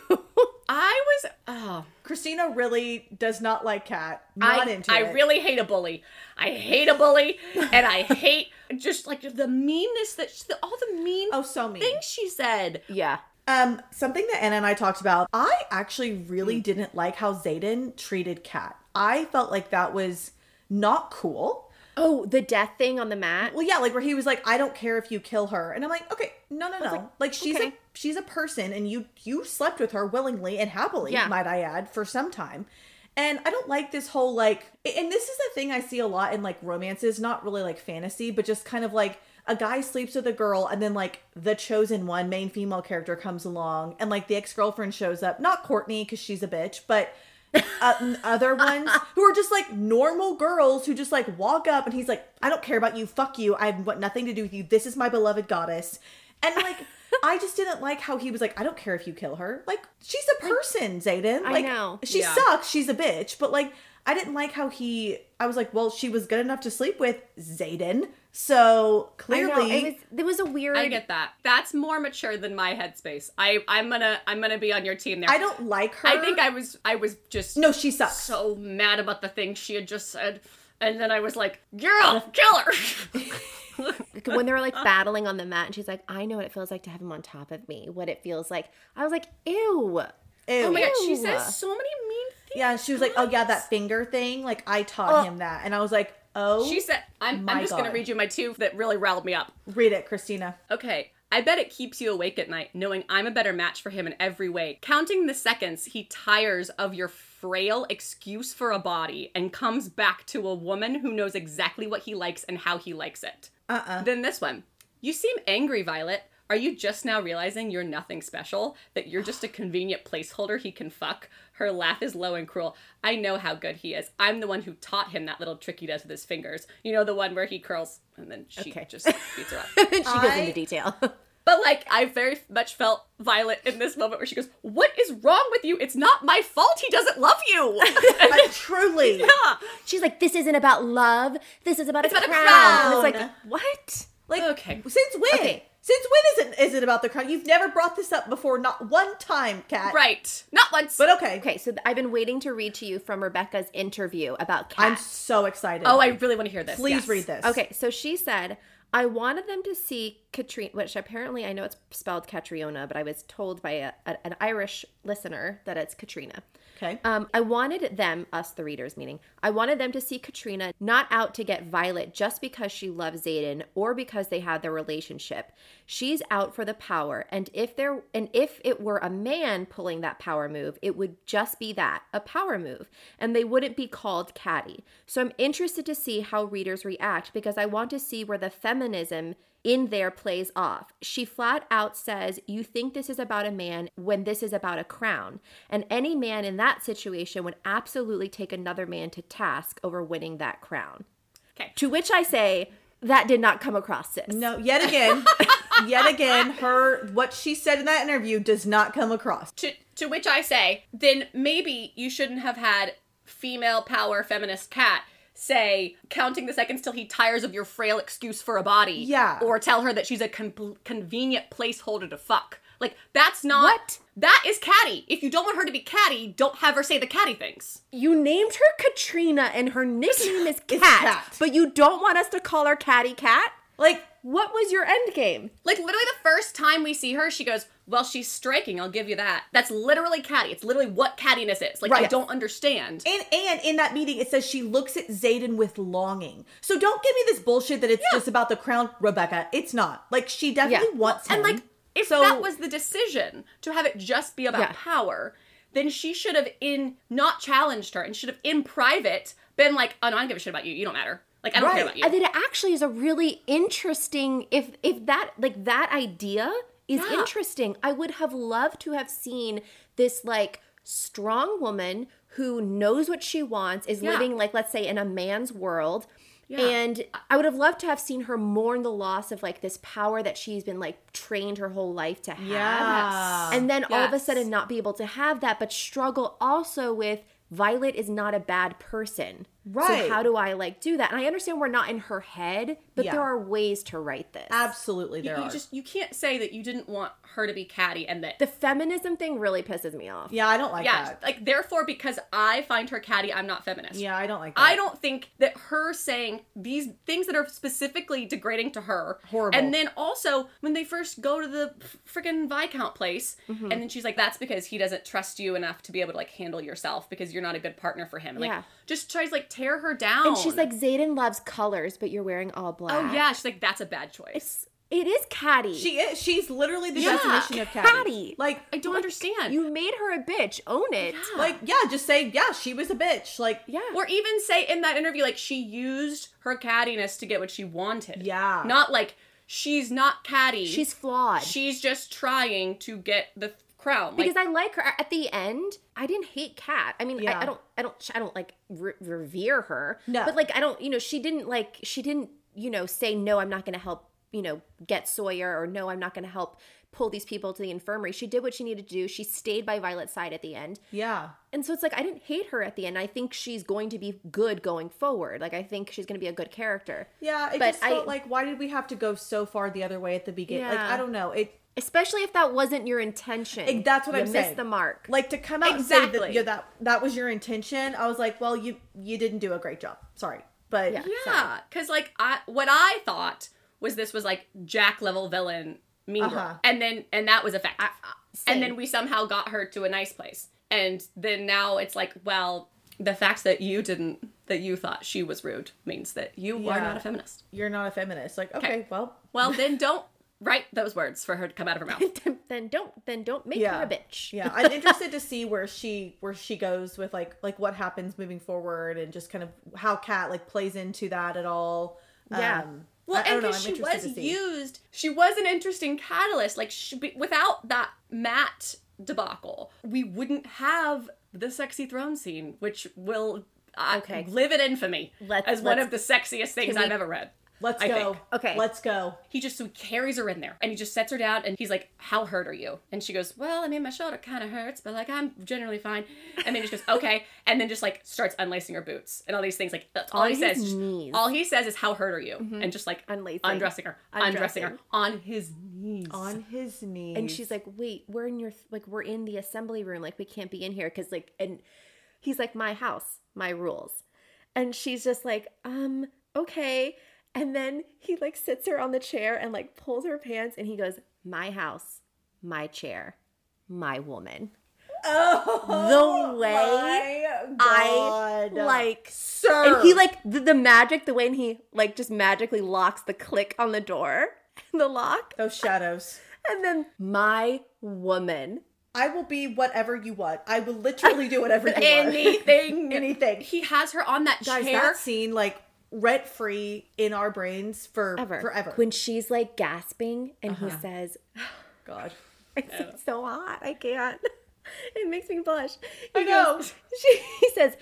Speaker 4: I was, oh.
Speaker 6: Christina really does not like Cat. Not
Speaker 4: I,
Speaker 6: into
Speaker 4: I
Speaker 6: it.
Speaker 4: really hate a bully. I hate a bully, and I hate just like the meanness that she, all the mean
Speaker 6: Oh, so mean.
Speaker 4: things she said.
Speaker 5: yeah.
Speaker 6: Um, something that Anna and I talked about, I actually really didn't like how Xaden treated Kat. I felt like that was not cool.
Speaker 5: Oh, the death thing on the mat.
Speaker 6: Well, yeah, like where he was like, I don't care if you kill her. And I'm like, okay, no, no, no.
Speaker 5: like,
Speaker 6: Like, she's
Speaker 5: okay.
Speaker 6: a she's a person and you you slept with her willingly and happily,
Speaker 5: Yeah.
Speaker 6: might I add, for some time. And I don't like this whole like, and this is a thing I see a lot in like romances, not really like fantasy, but just kind of like a guy sleeps with a girl and then like the chosen one, main female character comes along and like the ex-girlfriend shows up. Not Courtney because she's a bitch, but uh, other ones who are just like normal girls who just like walk up and he's like, I don't care about you. Fuck you. I want nothing to do with you. This is my beloved goddess. And like, I just didn't like how he was like, I don't care if you kill her. Like, she's a person, Xaden.
Speaker 5: I
Speaker 6: Like,
Speaker 5: know.
Speaker 6: she
Speaker 4: Yeah.
Speaker 6: sucks. She's a bitch. But like, I didn't like how he, I was like, well, she was good enough to sleep with Xaden. So
Speaker 5: I know,
Speaker 6: clearly.
Speaker 5: it was there was a weird
Speaker 4: I get that. That's more mature than my headspace. I I'm gonna I'm gonna be on your team there.
Speaker 6: I don't like her.
Speaker 4: I think I was I was just
Speaker 6: No, she sucks.
Speaker 4: so mad about the things she had just said, and then I was like, "Girl, kill her!"
Speaker 5: when they were like battling on the mat and she's like, I know what it feels like to have him on top of me, what it feels like. I was like, ew.
Speaker 6: Ew.
Speaker 4: Oh my god, she
Speaker 5: Ew.
Speaker 4: says so many mean things.
Speaker 6: Yeah, she was like, oh yeah, that finger thing. Like, I taught him that. And I was like, oh.
Speaker 4: She said, "I'm
Speaker 6: My
Speaker 4: I'm just gonna
Speaker 6: God.
Speaker 4: read you my two that really riled me up."
Speaker 6: Read it, Christina.
Speaker 4: Okay. I bet it keeps you awake at night, knowing I'm a better match for him in every way. Counting the seconds he tires of your frail excuse for a body and comes back to a woman who knows exactly what he likes and how he likes it.
Speaker 6: Uh-uh.
Speaker 4: Then this one. You seem angry, Violet. Are you just now realizing you're nothing special? That you're just a convenient placeholder he can fuck? Her laugh is low and cruel. I know how good he is. I'm the one who taught him that little trick he does with his fingers. You know, the one where he curls and then she
Speaker 5: Okay.
Speaker 4: just beats her up.
Speaker 5: she goes
Speaker 6: I-
Speaker 5: into detail.
Speaker 4: But, like, I very much felt Violet in this moment where she goes, what is wrong with you? It's not my fault he doesn't love you. And
Speaker 6: I, truly.
Speaker 4: yeah.
Speaker 5: She's like, this isn't about love. This is about,
Speaker 4: It's
Speaker 5: a,
Speaker 4: about a
Speaker 5: crown.
Speaker 6: crown.
Speaker 5: And it's like, what?
Speaker 6: Like,
Speaker 4: Okay.
Speaker 6: since when?
Speaker 5: Okay.
Speaker 6: Since when is it, is it about the crown? You've never brought this up before, not one time, Kat.
Speaker 4: Right. Not once.
Speaker 6: But okay.
Speaker 5: Okay, so th- I've been waiting to read to you from Rebecca's interview about Kat.
Speaker 6: I'm so excited.
Speaker 4: Oh, I really want to hear this.
Speaker 6: Please
Speaker 4: Yes.
Speaker 6: read this.
Speaker 5: Okay, so she said, I wanted them to see Katrina, which apparently I know it's spelled Catriona, but I was told by a, a, an Irish listener that it's Katrina.
Speaker 6: Okay.
Speaker 5: Um, I wanted them, us the readers meaning, I wanted them to see Katrina not out to get Violet just because she loves Xaden or because they had their relationship. She's out for the power, and if there and if it were a man pulling that power move, it would just be that, a power move, and they wouldn't be called catty. So I'm interested to see how readers react because I want to see where the feminism in there plays off. She flat out says, you think this is about a man when this is about a crown. And any man in that situation would absolutely take another man to task over winning that crown.
Speaker 4: Okay.
Speaker 5: To which I say, that did not come across, sis.
Speaker 6: No, yet again, yet again, her, what she said in that interview does not come across.
Speaker 4: To, to which I say, then maybe you shouldn't have had female power feminist Kat say, counting the seconds till he tires of your frail excuse for a body.
Speaker 6: Yeah.
Speaker 4: Or tell her that she's a con- convenient placeholder to fuck. Like, that's not...
Speaker 5: What?
Speaker 4: That is catty. If you don't want her to be catty, don't have her say the catty things.
Speaker 5: You named her Katrina and her nickname is Cat,
Speaker 6: Cat.
Speaker 5: but you don't want us to call her Catty Cat?
Speaker 6: Like,
Speaker 5: What was your end game?
Speaker 4: Like, literally the first time we see her, she goes, well, she's striking, I'll give you that. That's literally catty. It's literally what cattiness is. Like,
Speaker 6: Right.
Speaker 4: I don't understand.
Speaker 6: and and in that meeting, it says she looks at Xaden with longing. So don't give me this bullshit that it's
Speaker 4: Yeah.
Speaker 6: just about the crown, Rebecca. It's not. Like, she definitely
Speaker 5: Yeah.
Speaker 6: wants him.
Speaker 4: And, like, if
Speaker 6: So-
Speaker 4: that was the decision to have it just be about
Speaker 5: Yeah.
Speaker 4: power, then she should have in not challenged her and should have in private been like, oh no, I don't give a shit about you. You don't matter. Like, I don't
Speaker 6: Right.
Speaker 4: care about you.
Speaker 5: I think it actually is a really interesting, if if that, like, that idea is
Speaker 4: Yeah.
Speaker 5: interesting. I would have loved to have seen this, like, strong woman who knows what she wants, is
Speaker 4: Yeah.
Speaker 5: living, like, let's say, in a man's world.
Speaker 4: Yeah.
Speaker 5: And I would have loved to have seen her mourn the loss of, like, this power that she's been, like, trained her whole life to have.
Speaker 6: Yeah.
Speaker 5: And then all of a
Speaker 4: Yes.
Speaker 5: sudden not be able to have that, but struggle also with Violet is not a bad person.
Speaker 6: Right.
Speaker 5: So how do I, like, do that? And I understand we're not in her head, but
Speaker 6: Yeah.
Speaker 5: there are ways to write this.
Speaker 6: Absolutely, there
Speaker 4: you
Speaker 6: are.
Speaker 4: just you can't say that you didn't want her to be catty and that
Speaker 5: The feminism thing really pisses me off.
Speaker 6: yeah, I don't like
Speaker 4: yeah,
Speaker 6: that.
Speaker 4: like therefore because I find her catty, I'm not feminist.
Speaker 6: Yeah, I don't like that.
Speaker 4: I don't think that her saying these things that are specifically degrading to her.
Speaker 6: Horrible.
Speaker 4: And then also, when they first go to the freaking Viscount place,
Speaker 5: Mm-hmm.
Speaker 4: and then she's like, that's because he doesn't trust you enough to be able to, like, handle yourself because you're not a good partner for him. And,
Speaker 5: Yeah.
Speaker 4: like, just tries, like, tear her down.
Speaker 5: And she's like, Xaden loves colors, but you're wearing all black.
Speaker 4: oh, yeah. She's like, that's a bad choice.
Speaker 5: It's, it is catty.
Speaker 6: She is. She's literally the
Speaker 4: Yeah.
Speaker 6: definition of catty.
Speaker 5: Catty.
Speaker 6: Like,
Speaker 4: I don't understand.
Speaker 5: You made her a bitch. Own it.
Speaker 4: Yeah.
Speaker 6: like, yeah, just say, yeah, she was a bitch. Like,
Speaker 5: Yeah.
Speaker 4: Or even say in that interview, like, she used her cattiness to get what she wanted.
Speaker 6: Yeah.
Speaker 4: Not like, she's not catty.
Speaker 5: She's flawed.
Speaker 4: She's just trying to get the crown.
Speaker 5: because
Speaker 4: like,
Speaker 5: I like her at the end. I didn't hate Kat. I mean,
Speaker 6: Yeah.
Speaker 5: I, I don't, I don't, I don't like re- revere her.
Speaker 6: No.
Speaker 5: but like, I don't, you know, she didn't like, she didn't, you know, say no. I'm not going to help, you know, get Sawyer, or no, I'm not going to help pull these people to the infirmary. She did what she needed to do. She stayed by Violet's side at the end,
Speaker 6: yeah.
Speaker 5: and so it's like I didn't hate her at the end. I think she's going to be good going forward. Like I think she's going to be a good character.
Speaker 6: Yeah, it
Speaker 5: But
Speaker 6: just felt
Speaker 5: I-
Speaker 6: like, why did we have to go so far the other way at the beginning? Like,
Speaker 5: Yeah.
Speaker 6: I don't know. It
Speaker 5: Especially if that wasn't your intention.
Speaker 6: Like, that's what
Speaker 5: you
Speaker 6: I'm
Speaker 5: missed
Speaker 6: saying.
Speaker 5: the mark.
Speaker 6: like to come out and say that,
Speaker 4: Exactly.
Speaker 6: yeah, that that was your intention. I was like, well, you you didn't do a great job. Sorry, but
Speaker 5: Yeah.
Speaker 4: yeah. Because, like, I what I thought was this was, like, Jack level villain Mean Girl.
Speaker 6: Uh-huh.
Speaker 4: And then, and that was effective.
Speaker 5: same.
Speaker 4: And then we somehow got her to a nice place. And then now it's like, well, the fact that you didn't, that you thought she was rude means that you are
Speaker 6: Yeah.
Speaker 4: not a feminist.
Speaker 6: you're not a feminist. Like, okay,
Speaker 4: Okay.
Speaker 6: well,
Speaker 4: Well, then don't write those words for her to come out of her mouth.
Speaker 5: then don't, then don't make
Speaker 6: yeah,
Speaker 5: her a bitch.
Speaker 6: yeah. I'm interested to see where she where she goes with like like what happens moving forward, and just kind of how Kat like plays into that at all.
Speaker 5: Yeah.
Speaker 6: Um,
Speaker 4: Well,
Speaker 6: I, I don't
Speaker 4: and
Speaker 6: know. I'm
Speaker 4: because she
Speaker 6: interested
Speaker 4: was
Speaker 6: to see.
Speaker 4: used, she was an interesting catalyst. Like, she, be- without that Matt debacle, we wouldn't have the sexy throne scene, which will uh,
Speaker 5: Okay.
Speaker 4: live in infamy
Speaker 5: Let's-
Speaker 4: as one
Speaker 5: let's-
Speaker 4: of the sexiest things
Speaker 5: can we-
Speaker 4: I've ever read.
Speaker 6: Let's
Speaker 4: I
Speaker 6: go.
Speaker 4: think.
Speaker 5: Okay.
Speaker 6: Let's go.
Speaker 4: He just so he carries her in there, and he just sets her down, and he's like, "How hurt are you?" And she goes, "Well, I mean, my shoulder kind of hurts, but like I'm generally fine." And then he just goes, "Okay," and then just like starts unlacing her boots and all these things. Like that's all
Speaker 5: On
Speaker 4: he
Speaker 5: his
Speaker 4: says.
Speaker 5: knees.
Speaker 4: All he says is, "How hurt are you?" And just like
Speaker 5: Unlacing.
Speaker 4: undressing her, undressing, her
Speaker 5: Undressing.
Speaker 4: on his knees.
Speaker 6: On his knees.
Speaker 5: And she's like, wait, we're in your, like, we're in the assembly room. Like, we can't be in here. Cause like, and he's like, my house, my rules. And she's just like, um, okay. And then he like sits her on the chair and like pulls her pants and he goes, my house, my chair, my woman. the way I
Speaker 6: God.
Speaker 5: like,
Speaker 6: Sir.
Speaker 5: and he like the, the magic, the way and he like just magically locks the click on the door, the lock,
Speaker 6: Those shadows.
Speaker 5: and then my woman.
Speaker 6: I will be whatever you want. I will literally do whatever you want.
Speaker 4: Anything.
Speaker 6: Anything.
Speaker 4: He has her on that
Speaker 6: Guys,
Speaker 4: chair.
Speaker 6: that scene, like, rent free in our brains for
Speaker 5: Ever.
Speaker 6: forever.
Speaker 5: When she's like gasping and he says,
Speaker 6: God.
Speaker 5: it's so hot, I can't. It makes me blush. He
Speaker 6: I know.
Speaker 5: goes- she, he says,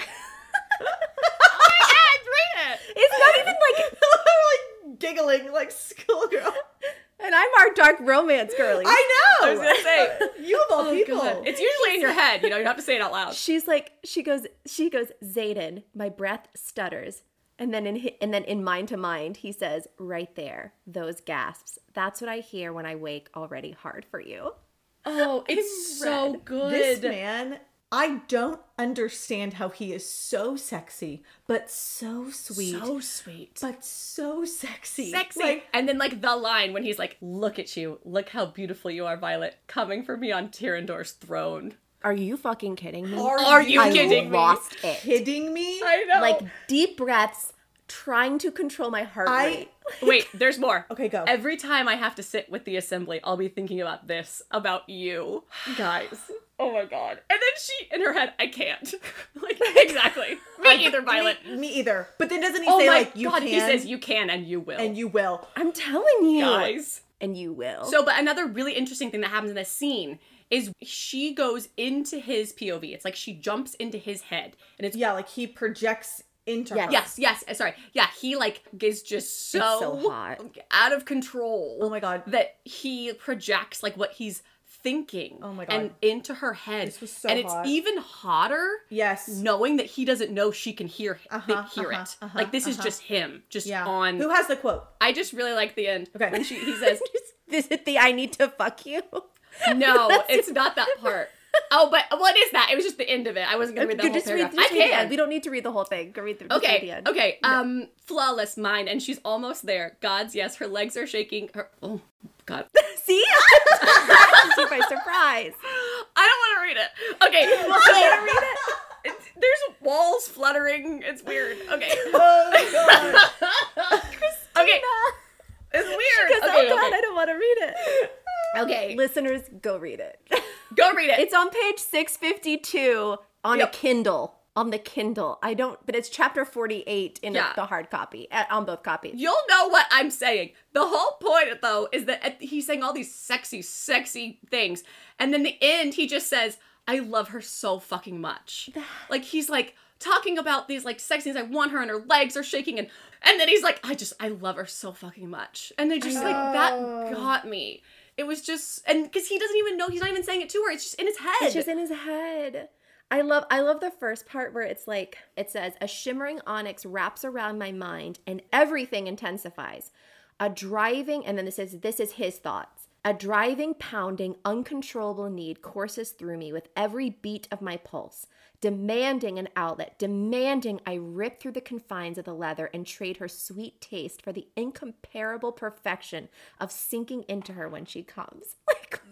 Speaker 4: Oh my God, read it.
Speaker 5: it's not even like,
Speaker 6: like giggling like schoolgirl.
Speaker 5: and I'm our dark romance girly.
Speaker 6: I know.
Speaker 4: I was gonna say.
Speaker 6: You of all people.
Speaker 4: God. It's usually in your head, you know, you don't have to say it out loud.
Speaker 5: She's like, she goes, she goes, Zayden, my breath stutters. And then in hi- and then in mind to mind, he says, right there, those gasps. That's what I hear when I wake already hard for you.
Speaker 4: Oh, it's so
Speaker 5: Red.
Speaker 4: good.
Speaker 6: This man, I don't understand how he is so sexy, but so sweet.
Speaker 4: So sweet.
Speaker 6: but so sexy.
Speaker 4: Sexy.
Speaker 6: Like,
Speaker 4: And then like the line when he's like, look at you. Look how beautiful you are, Violet. Coming for me on Tyrandor's throne.
Speaker 5: Are you fucking kidding me?
Speaker 4: Are you
Speaker 5: I
Speaker 4: kidding me?
Speaker 5: lost it.
Speaker 6: kidding me?
Speaker 4: I know.
Speaker 5: Like deep breaths, trying to control my heart
Speaker 6: I-
Speaker 5: rate.
Speaker 4: Wait, there's more.
Speaker 6: Okay, go.
Speaker 4: Every time I have to sit with the assembly, I'll be thinking about this, about you. Guys. Oh my God. And then she, in her head, I can't. Like, exactly. Me either, Violet.
Speaker 6: Me, me either. But then doesn't he
Speaker 4: Oh
Speaker 6: say
Speaker 4: my
Speaker 6: like you
Speaker 4: God,
Speaker 6: can?
Speaker 4: he says you can and you will.
Speaker 6: and you will.
Speaker 5: I'm telling you.
Speaker 4: Guys.
Speaker 5: And you will.
Speaker 4: So, but another really interesting thing that happens in this scene is she goes into his P O V. It's like she jumps into his head. And it's
Speaker 6: Yeah, like he projects into
Speaker 5: Yes.
Speaker 6: her.
Speaker 4: Yes, yes, uh, sorry. Yeah, he like is just so,
Speaker 5: so hot.
Speaker 4: out of control.
Speaker 6: Oh my God.
Speaker 4: That he projects like what he's thinking.
Speaker 6: Oh my God.
Speaker 4: And into her head.
Speaker 6: This was so
Speaker 4: and it's
Speaker 6: hot.
Speaker 4: even hotter
Speaker 6: Yes.
Speaker 4: knowing that he doesn't know she can hear
Speaker 6: Uh-huh,
Speaker 4: hear
Speaker 6: uh-huh,
Speaker 4: it.
Speaker 6: uh-huh,
Speaker 4: like this is
Speaker 6: uh-huh.
Speaker 4: just him, just
Speaker 6: Yeah.
Speaker 4: on.
Speaker 6: Who has the quote?
Speaker 4: I just really like the end.
Speaker 6: Okay.
Speaker 4: When she, he says,
Speaker 5: Is it the I need to fuck you?
Speaker 4: "No, it's not that part." Oh, but what is that? It was just the end of it. I wasn't gonna read the whole
Speaker 5: just read,
Speaker 4: paragraph.
Speaker 5: just
Speaker 4: I
Speaker 5: read the
Speaker 4: can.
Speaker 5: end. We don't need to read the whole thing. Go read the, just read the
Speaker 4: Okay,
Speaker 5: end.
Speaker 4: okay. Um, flawless mind, and she's almost there. God's yes, her legs are shaking. Her oh God,
Speaker 5: See? Catches you by surprise.
Speaker 4: I don't want to read it. Okay,
Speaker 5: You want to read it?
Speaker 4: it's, there's walls fluttering. It's weird. Okay,
Speaker 6: Oh God.
Speaker 4: okay, it's weird.
Speaker 5: Because,
Speaker 4: okay,
Speaker 5: oh God,
Speaker 4: okay.
Speaker 5: I don't want to read it.
Speaker 4: Okay,
Speaker 5: Listeners, go read it.
Speaker 4: go read it.
Speaker 5: It's on page six fifty-two on
Speaker 4: Yep.
Speaker 5: a Kindle. On the Kindle. I don't, but it's chapter forty-eight in
Speaker 4: Yeah.
Speaker 5: the hard copy, uh, on both copies.
Speaker 4: You'll know what I'm saying. The whole point, though, is that at- he's saying all these sexy, sexy things. And then the end, he just says, I love her so fucking much. Like, he's like talking about these like sex things. I want her and her legs are shaking. And, and then he's like, I just, I love her so fucking much. And they just like, that got me. It was just, and because he doesn't even know, he's not even saying it to her. It's just in his head.
Speaker 5: It's just in his head. I love I love the first part where it's like, it says, a shimmering onyx wraps around my mind and everything intensifies. A driving, and then this is, this is his thoughts. A driving, pounding, uncontrollable need courses through me with every beat of my pulse, demanding an outlet, demanding I rip through the confines of the leather and trade her sweet taste for the incomparable perfection of sinking into her when she comes. Like,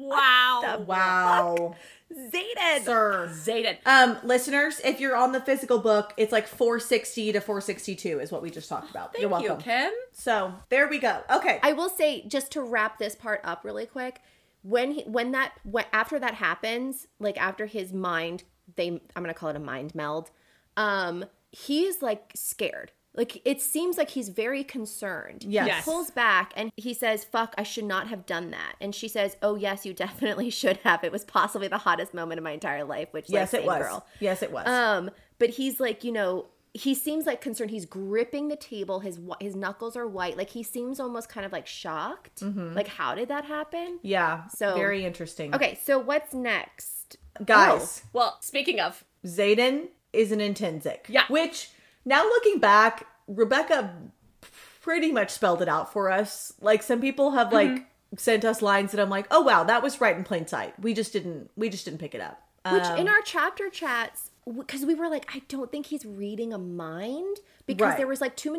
Speaker 4: wow.
Speaker 6: Wow.
Speaker 5: Zayden!
Speaker 6: Sir.
Speaker 4: Zayden.
Speaker 6: Um, listeners, if you're on the physical book, it's like four sixty to four sixty-two is what we just talked about.
Speaker 4: Thank
Speaker 6: You're welcome.
Speaker 4: you, Kim.
Speaker 6: So there we go. Okay.
Speaker 5: I will say, just to wrap this part up really quick, when he, when that when, after that happens, like after his mind, they I'm gonna call it a mind meld. Um, he is like scared. Like it seems like he's very concerned.
Speaker 6: Yes.
Speaker 5: He
Speaker 6: Yes.
Speaker 5: pulls back and he says, "Fuck, I should not have done that." And she says, "Oh yes, you definitely should have. It was possibly the hottest moment of my entire life." Which
Speaker 6: yes,
Speaker 5: like,
Speaker 6: it
Speaker 5: same
Speaker 6: was.
Speaker 5: Girl.
Speaker 6: Yes, it was.
Speaker 5: Um, but he's like, you know, he seems like concerned. He's gripping the table. His wh- his knuckles are white. Like he seems almost kind of like shocked. Like how did that happen?
Speaker 6: yeah.
Speaker 5: so-
Speaker 6: very interesting.
Speaker 5: Okay, so what's next?
Speaker 6: Guys,
Speaker 4: Well, speaking of,
Speaker 6: Zayden is an intrinsic.
Speaker 4: Yeah.
Speaker 6: Which, now looking back, Rebecca pretty much spelled it out for us. Like, some people have, like,
Speaker 5: Mm-hmm.
Speaker 6: sent us lines that I'm like, oh, wow, that was right in plain sight. We just didn't, we just didn't pick it up.
Speaker 5: Which
Speaker 6: Um,
Speaker 5: in our chapter chats, because we were like, I don't think he's reading a mind because
Speaker 6: Right.
Speaker 5: there was like too many.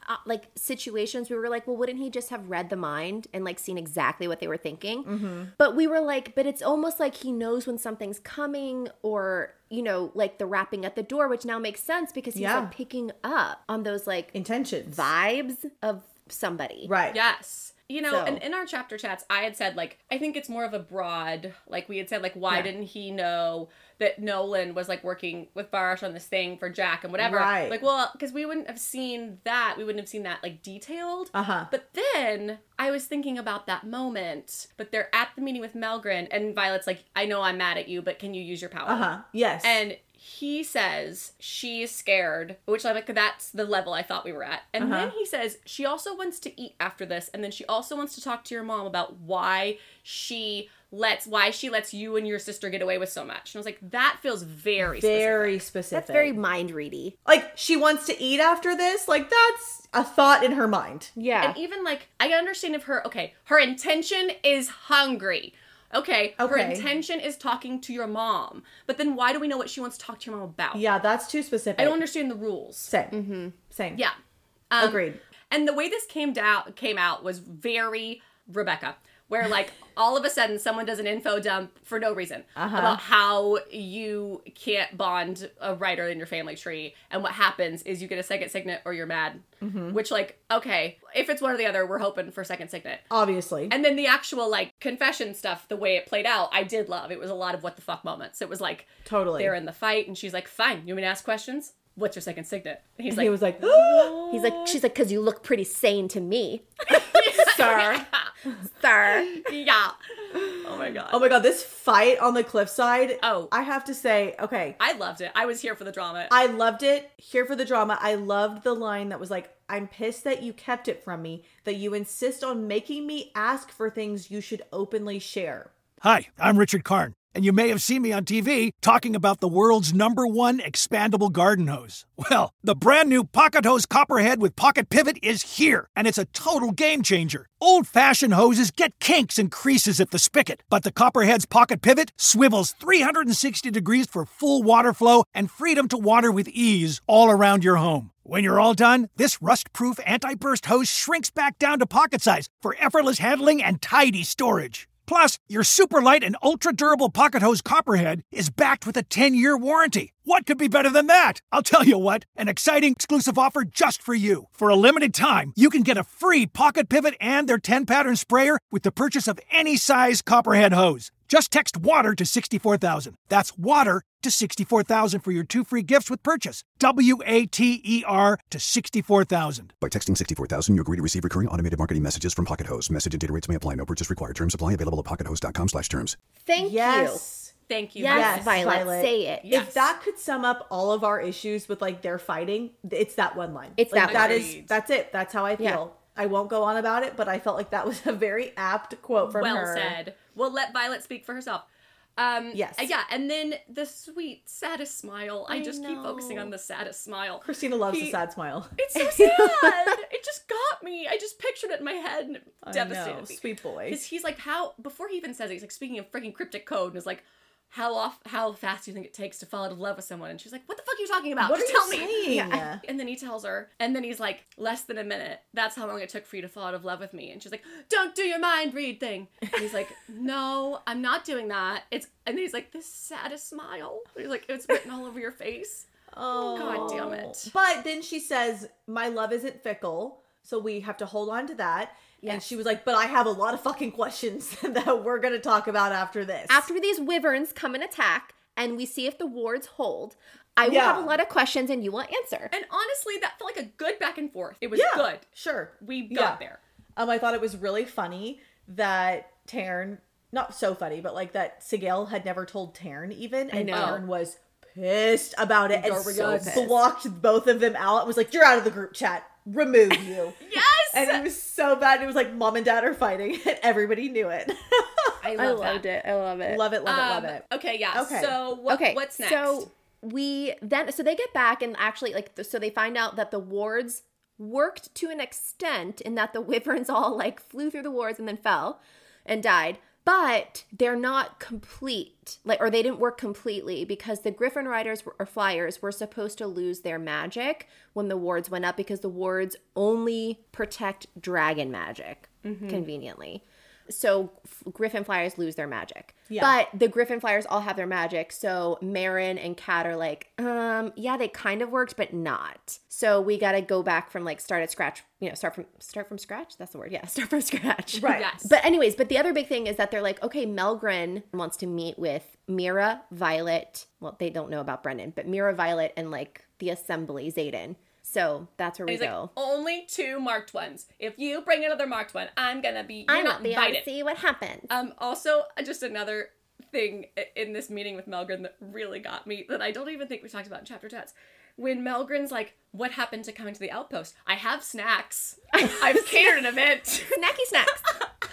Speaker 5: uh, like situations, we were like, well, wouldn't he just have read the mind and like seen exactly what they were thinking? Mm-hmm. But we were like, but it's almost like he knows when something's coming, or, you know, like the rapping at the door, which now makes sense because he's
Speaker 6: Yeah.
Speaker 5: like picking up on those like
Speaker 6: Intentions.
Speaker 5: vibes of somebody.
Speaker 6: Right.
Speaker 4: Yes. You know,
Speaker 5: So-
Speaker 4: and in our chapter chats, I had said, like, I think it's more of a broad, like, we had said, like, why
Speaker 6: Yeah.
Speaker 4: didn't he know that Nolan was, like, working with Barash on this thing for Jack and whatever?
Speaker 6: Right.
Speaker 4: Like, well, because we wouldn't have seen that. We wouldn't have seen that, like, detailed.
Speaker 6: Uh-huh.
Speaker 4: But then I was thinking about that moment, but they're at the meeting with Melgren, and Violet's like, I know I'm mad at you, but can you use your power?
Speaker 6: Uh-huh. Yes.
Speaker 4: And he says she's scared, which I'm like, that's the level I thought we were at. And
Speaker 6: Uh-huh.
Speaker 4: then he says she also wants to eat after this, and then she also wants to talk to your mom about why she lets why she lets you and your sister get away with so much. And I was like, that feels very
Speaker 6: very
Speaker 4: specific.
Speaker 6: specific.
Speaker 5: That's very mind ready.
Speaker 6: like, she wants to eat after this. Like, that's a thought in her mind.
Speaker 5: Yeah.
Speaker 4: And even like, I understand if her okay, her intention is hungry. Okay, her
Speaker 6: Okay.
Speaker 4: intention is talking to your mom. But then why do we know what she wants to talk to your mom about?
Speaker 6: Yeah, that's too specific.
Speaker 4: I don't understand the rules.
Speaker 6: Same. Mm-hmm. Same.
Speaker 4: Yeah. Um,
Speaker 6: Agreed.
Speaker 4: And the way this came down came out was very Rebecca, where like all of a sudden someone does an info dump for no reason
Speaker 6: Uh-huh.
Speaker 4: about how you can't bond a writer in your family tree, and what happens is you get a second signet or you're mad.
Speaker 6: Mm-hmm.
Speaker 4: Which, like, okay, if it's one or the other, we're hoping for second signet.
Speaker 6: Obviously.
Speaker 4: And then the actual like confession stuff, the way it played out, I did love. It was a lot of what the fuck moments. It was like
Speaker 6: Totally.
Speaker 4: they're in the fight, and she's like, "Fine, you want me to ask questions? What's your second signet?" And he's
Speaker 6: And
Speaker 4: like,
Speaker 6: he was like,
Speaker 5: He's like, she's like, because you look pretty sane to me. Sir. Sir.
Speaker 4: "Yeah." Oh my god.
Speaker 6: oh my God, this fight on the cliffside.
Speaker 4: Oh.
Speaker 6: I have to say, okay.
Speaker 4: I loved it. I was here for the drama.
Speaker 6: I loved it. Here for the drama. I loved the line that was like, I'm pissed that you kept it from me, that you insist on making me ask for things you should openly share.
Speaker 2: Hi, I'm Richard Karn, and you may have seen me on T V talking about the world's number one expandable garden hose. Well, the brand new Pocket Hose Copperhead with Pocket Pivot is here, and it's a total game changer. Old-fashioned hoses get kinks and creases at the spigot, but the Copperhead's Pocket Pivot swivels three hundred sixty degrees for full water flow and freedom to water with ease all around your home. When you're all done, this rust-proof anti-burst hose shrinks back down to pocket size for effortless handling and tidy storage. Plus, your super light and ultra-durable Pocket Hose Copperhead is backed with a ten-year warranty. What could be better than that? I'll tell you what, an exciting exclusive offer just for you. For a limited time, you can get a free Pocket Pivot and their ten-pattern sprayer with the purchase of any size Copperhead hose. Just text WATER to sixty-four thousand. That's WATER to sixty-four thousand for your two free gifts with purchase. W A T E R to sixty-four thousand.
Speaker 3: By texting sixty-four thousand, you agree to receive recurring automated marketing messages from Pocket Hose. Message and data rates may apply. No purchase required. Terms apply. Available at pocket hose dot com slash terms.
Speaker 5: Thank you.
Speaker 6: Yes.
Speaker 4: Thank you.
Speaker 5: Yes,
Speaker 6: Yes,
Speaker 5: Violet,
Speaker 6: Violet.
Speaker 5: say it.
Speaker 4: Yes.
Speaker 6: If that could sum up all of our issues with like their fighting, it's that one line.
Speaker 5: It's
Speaker 6: like,
Speaker 5: that
Speaker 6: that
Speaker 5: one.
Speaker 6: is that's it. That's how I feel.
Speaker 5: Yeah.
Speaker 6: I won't go on about it, but I felt like that was a very apt quote from
Speaker 4: well
Speaker 6: her.
Speaker 4: said. We'll let Violet speak for herself. Um,
Speaker 6: Yes.
Speaker 4: uh, Yeah, and then the sweet, saddest smile. I,
Speaker 5: I
Speaker 4: just keep focusing
Speaker 5: know.
Speaker 4: on the saddest smile.
Speaker 6: Christina loves
Speaker 4: He-
Speaker 6: a sad smile.
Speaker 4: It's so sad. It just got me. I just pictured it in my head and it
Speaker 6: I
Speaker 4: devastated
Speaker 6: know,
Speaker 4: me.
Speaker 6: sweet boy.
Speaker 4: Because he's like, how, before he even says it, he's like speaking of freaking cryptic code and is like, how off, how fast do you think it takes to fall out of love with someone? And she's like, what the fuck are you talking about?
Speaker 6: What
Speaker 4: Just
Speaker 6: are
Speaker 4: tell
Speaker 6: you
Speaker 4: me.
Speaker 6: saying?
Speaker 4: Yeah. And then he tells her, and then he's like, less than a minute. That's how long it took for you to fall out of love with me. And she's like, don't do your mind read thing. And he's like, no, I'm not doing that. It's, and then he's like, this saddest smile. And he's like, it's written all over your face.
Speaker 6: Oh,
Speaker 4: God damn it.
Speaker 6: But then she says, my love isn't fickle, so we have to hold on to that. And
Speaker 5: Yes.
Speaker 6: she was like, but I have a lot of fucking questions that we're going to talk about after this.
Speaker 5: After these wyverns come and attack, and we see if the wards hold, I will
Speaker 6: Yeah.
Speaker 5: have a lot of questions, and you will answer.
Speaker 4: And honestly, that felt like a good back and forth. It was
Speaker 6: yeah,
Speaker 4: good.
Speaker 6: Sure.
Speaker 4: We
Speaker 6: Yeah.
Speaker 4: got there.
Speaker 6: Um, I thought it was really funny that Taryn, not so funny, but like that Sigil had never told Taryn even, and
Speaker 5: know.
Speaker 6: Taryn was pissed about it and
Speaker 4: So
Speaker 6: so
Speaker 4: pissed.
Speaker 6: blocked both of them out. Was like, you're out of the group chat. Remove you.
Speaker 4: Yes!
Speaker 6: And it was so bad. It was like mom and dad are fighting, and everybody knew it.
Speaker 4: I
Speaker 5: I
Speaker 4: love
Speaker 5: loved
Speaker 4: that.
Speaker 5: it. I love it.
Speaker 6: love it, love it, love
Speaker 4: Um,
Speaker 6: it.
Speaker 4: Okay, yeah.
Speaker 6: Okay.
Speaker 4: So what,
Speaker 5: Okay,
Speaker 4: what's next?
Speaker 5: So we then so they get back and actually like so they find out that the wards worked to an extent in that the wyverns all like flew through the wards and then fell and died. But they're not complete, like, or they didn't work completely because the Griffin Riders or Flyers were supposed to lose their magic when the wards went up because the wards only protect dragon magic, mm-hmm. conveniently. So Griffin Flyers lose their magic. Yeah. But the Griffin Flyers all have their magic. So Marin and Kat are like, um, yeah, they kind of worked, but not. So we got to go back from like start at scratch, you know, start from start from scratch. That's the word. Yeah, start from scratch.
Speaker 6: Right.
Speaker 4: Yes.
Speaker 5: But anyways, but the other big thing is that they're like, okay, Melgren wants to meet with Mira, Violet. Well, they don't know about Brennan, but Mira, Violet, and like the Assembly, Xaden. So that's where we
Speaker 4: He's
Speaker 5: go.
Speaker 4: Like, only two marked ones. If you bring another marked one, I'm gonna be. You're
Speaker 5: I'm
Speaker 4: not
Speaker 5: be able
Speaker 4: invited.
Speaker 5: to see what happens.
Speaker 4: Um. Also, just another thing in this meeting with Melgren that really got me that I don't even think we talked about in chapter chats. When Melgren's like, "What happened to coming to the outpost? I have snacks. I've catered an event.
Speaker 5: Snacky snacks."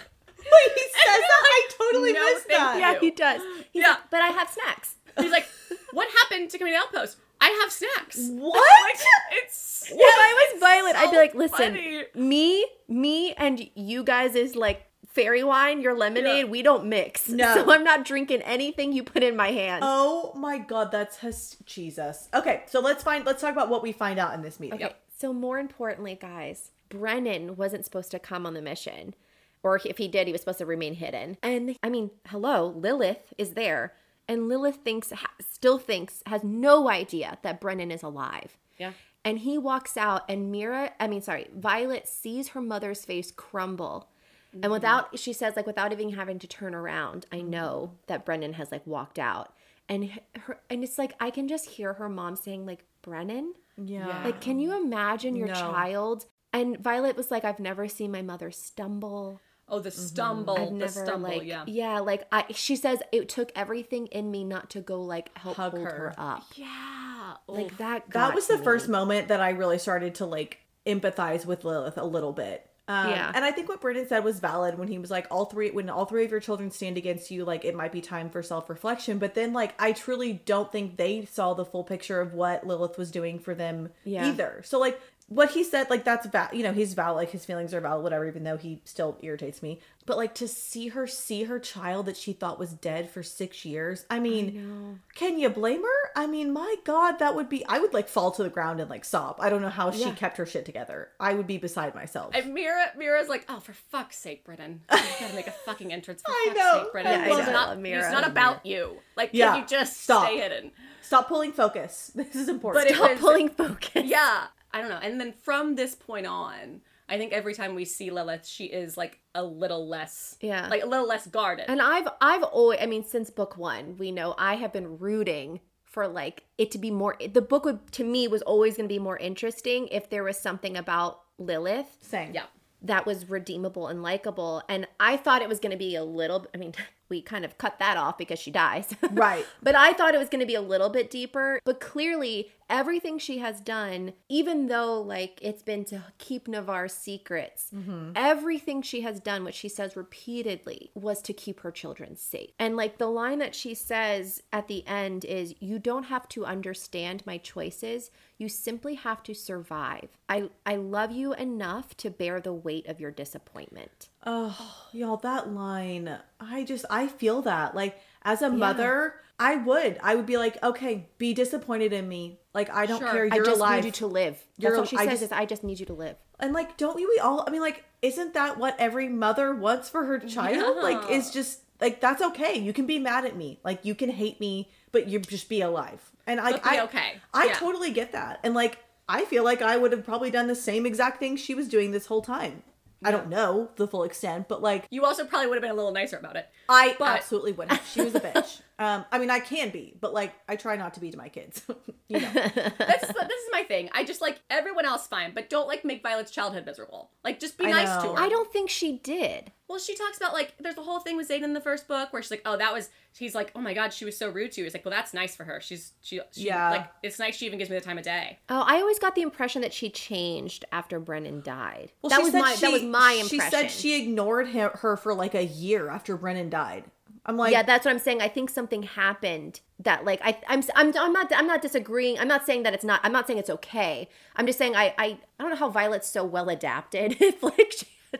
Speaker 6: Wait, he says that? I totally
Speaker 4: No,
Speaker 6: missed
Speaker 4: thank
Speaker 6: that.
Speaker 4: you.
Speaker 5: Yeah, he does. He's
Speaker 4: Yeah.
Speaker 5: like, but I have snacks.
Speaker 4: He's like, "What happened to coming to the outpost? I have snacks."
Speaker 6: What?
Speaker 4: Like, it's
Speaker 5: If I was Violet, I'd be like, listen,
Speaker 4: funny.
Speaker 5: me, me, and you guys is like fairy wine, your lemonade,
Speaker 4: Yeah.
Speaker 5: we don't mix.
Speaker 6: No.
Speaker 5: So I'm not drinking anything you put in my hand.
Speaker 6: Oh my God, that's his- Jesus. Okay, so let's find. Let's talk about what we find out in this meeting.
Speaker 5: Okay, so more importantly, guys, Brennan wasn't supposed to come on the mission. Or if he did, he was supposed to remain hidden. And I mean, hello, Lilith is there. And Lilith thinks, still thinks, has no idea that Brennan is alive.
Speaker 4: Yeah.
Speaker 5: And he walks out and Mira, I mean, sorry, Violet sees her mother's face crumble. Mm-hmm. And without, she says, like, without even having to turn around, I know that Brennan has, like, walked out. And her, and it's like, I can just hear her mom saying, like, Brennan?
Speaker 6: Yeah.
Speaker 5: Like, can you imagine your
Speaker 6: No.
Speaker 5: child? And Violet was like, I've never seen my mother stumble.
Speaker 4: Oh, the stumble,
Speaker 5: I've
Speaker 4: the
Speaker 5: never,
Speaker 4: stumble,
Speaker 5: like,
Speaker 4: yeah.
Speaker 5: like, I, she says it took everything in me not to go, like, help
Speaker 6: Hug
Speaker 5: hold
Speaker 6: her.
Speaker 5: her, up.
Speaker 4: Yeah.
Speaker 5: Like, that
Speaker 6: That
Speaker 5: got
Speaker 6: was
Speaker 5: to
Speaker 6: the
Speaker 5: me.
Speaker 6: first moment that I really started to like empathize with Lilith a little bit. Um,
Speaker 5: Yeah.
Speaker 6: And I think what Brennan said was valid when he was like, all three, when all three of your children stand against you, like it might be time for self-reflection. But then like, I truly don't think they saw the full picture of what Lilith was doing for them
Speaker 5: Yeah.
Speaker 6: either. So like what he said, like that's va- you know, he's valid, like his feelings are valid, whatever, even though he still irritates me. But like to see her see her child that she thought was dead for six years. I mean, can you blame her? I mean, my God, that would be, I would like fall to the ground and like sob. I don't know how she
Speaker 5: Yeah.
Speaker 6: kept her shit together. I would be beside myself.
Speaker 4: And Mira, Mira's like, oh, for fuck's sake, Brennan. You gotta make a fucking entrance for
Speaker 6: I
Speaker 4: fuck's
Speaker 6: know.
Speaker 4: sake, Brennan.
Speaker 6: Yeah, I
Speaker 4: It's
Speaker 6: know.
Speaker 4: not,
Speaker 5: Mira.
Speaker 4: it's not about you. Like,
Speaker 6: Yeah.
Speaker 4: can you just
Speaker 6: Stop.
Speaker 4: stay hidden?
Speaker 6: Stop pulling focus. This is important.
Speaker 4: But it
Speaker 5: Stop
Speaker 4: was-
Speaker 5: pulling focus.
Speaker 4: Yeah. I don't know. And then from this point on, I think every time we see Lilith, she is like a little less,
Speaker 5: Yeah.
Speaker 4: like a little less guarded.
Speaker 5: And I've, I've always, I mean, since book one, we know I have been rooting for like it to be more, the book would, to me, was always going to be more interesting if there was something about Lilith
Speaker 6: Same.
Speaker 4: yeah.
Speaker 5: that was redeemable and likable. And I thought it was going to be a little, I mean, we kind of cut that off because she dies.
Speaker 6: Right.
Speaker 5: But I thought it was going to be a little bit deeper. But clearly, everything she has done, even though like it's been to keep Navarre's secrets, everything she has done, which she says repeatedly, was to keep her children safe. And like the line that she says at the end is, "You don't have to understand my choices. You simply have to survive. I, I love you enough to bear the weight of your disappointment."
Speaker 6: Oh, y'all, that line, I just, I feel that. Like, as a mother, I would. I would be like, okay, be disappointed in me. Like, I don't
Speaker 4: Sure.
Speaker 6: care.
Speaker 5: I
Speaker 6: You're
Speaker 5: just
Speaker 6: alive.
Speaker 5: need you to live.
Speaker 6: You're
Speaker 5: That's
Speaker 6: al-
Speaker 5: what she
Speaker 6: I
Speaker 5: says
Speaker 6: just-
Speaker 5: is, I just need you to live.
Speaker 6: And, like, don't we all, I mean, like, isn't that what every mother wants for her child?
Speaker 4: Yeah.
Speaker 6: Like, it's just, like, that's okay. You can be mad at me. Like, you can hate me, but you just be alive. And, like,
Speaker 4: But be
Speaker 6: I,
Speaker 4: okay.
Speaker 6: I
Speaker 4: Yeah.
Speaker 6: totally get that. And, like, I feel like I would have probably done the same exact thing she was doing this whole time. I don't know the full extent, but, like,
Speaker 4: You also probably would have been a little nicer about it.
Speaker 6: I
Speaker 4: But-
Speaker 6: absolutely would have. She was a bitch. um, I mean, I can be, but like, I try not to be to my kids. You know,
Speaker 4: That's this is my thing. I just like everyone else fine, but don't like make Violet's childhood miserable. Like just be
Speaker 6: I
Speaker 4: nice
Speaker 6: know.
Speaker 4: to her.
Speaker 5: I don't think she did.
Speaker 4: Well, she talks about like there's a whole thing with Xaden in the first book where she's like, oh, that was. She's like, oh my god, she was so rude to you. It's like, well, that's nice for her. She's she, she
Speaker 6: Yeah.
Speaker 4: like it's nice she even gives me the time of day.
Speaker 5: Oh, I always got the impression that she changed after Brennan died.
Speaker 6: well,
Speaker 5: that
Speaker 6: she
Speaker 5: was
Speaker 6: said
Speaker 5: my
Speaker 6: she,
Speaker 5: that was my impression.
Speaker 6: She said she ignored her, her for like a year after Brennan died. I'm like,
Speaker 5: yeah, that's what I'm saying. I think something happened that like I I'm I'm I'm not I'm not disagreeing. I'm not saying that it's not. I'm not saying it's okay. I'm just saying I I, I don't know how Violet's so well adapted. If like she has,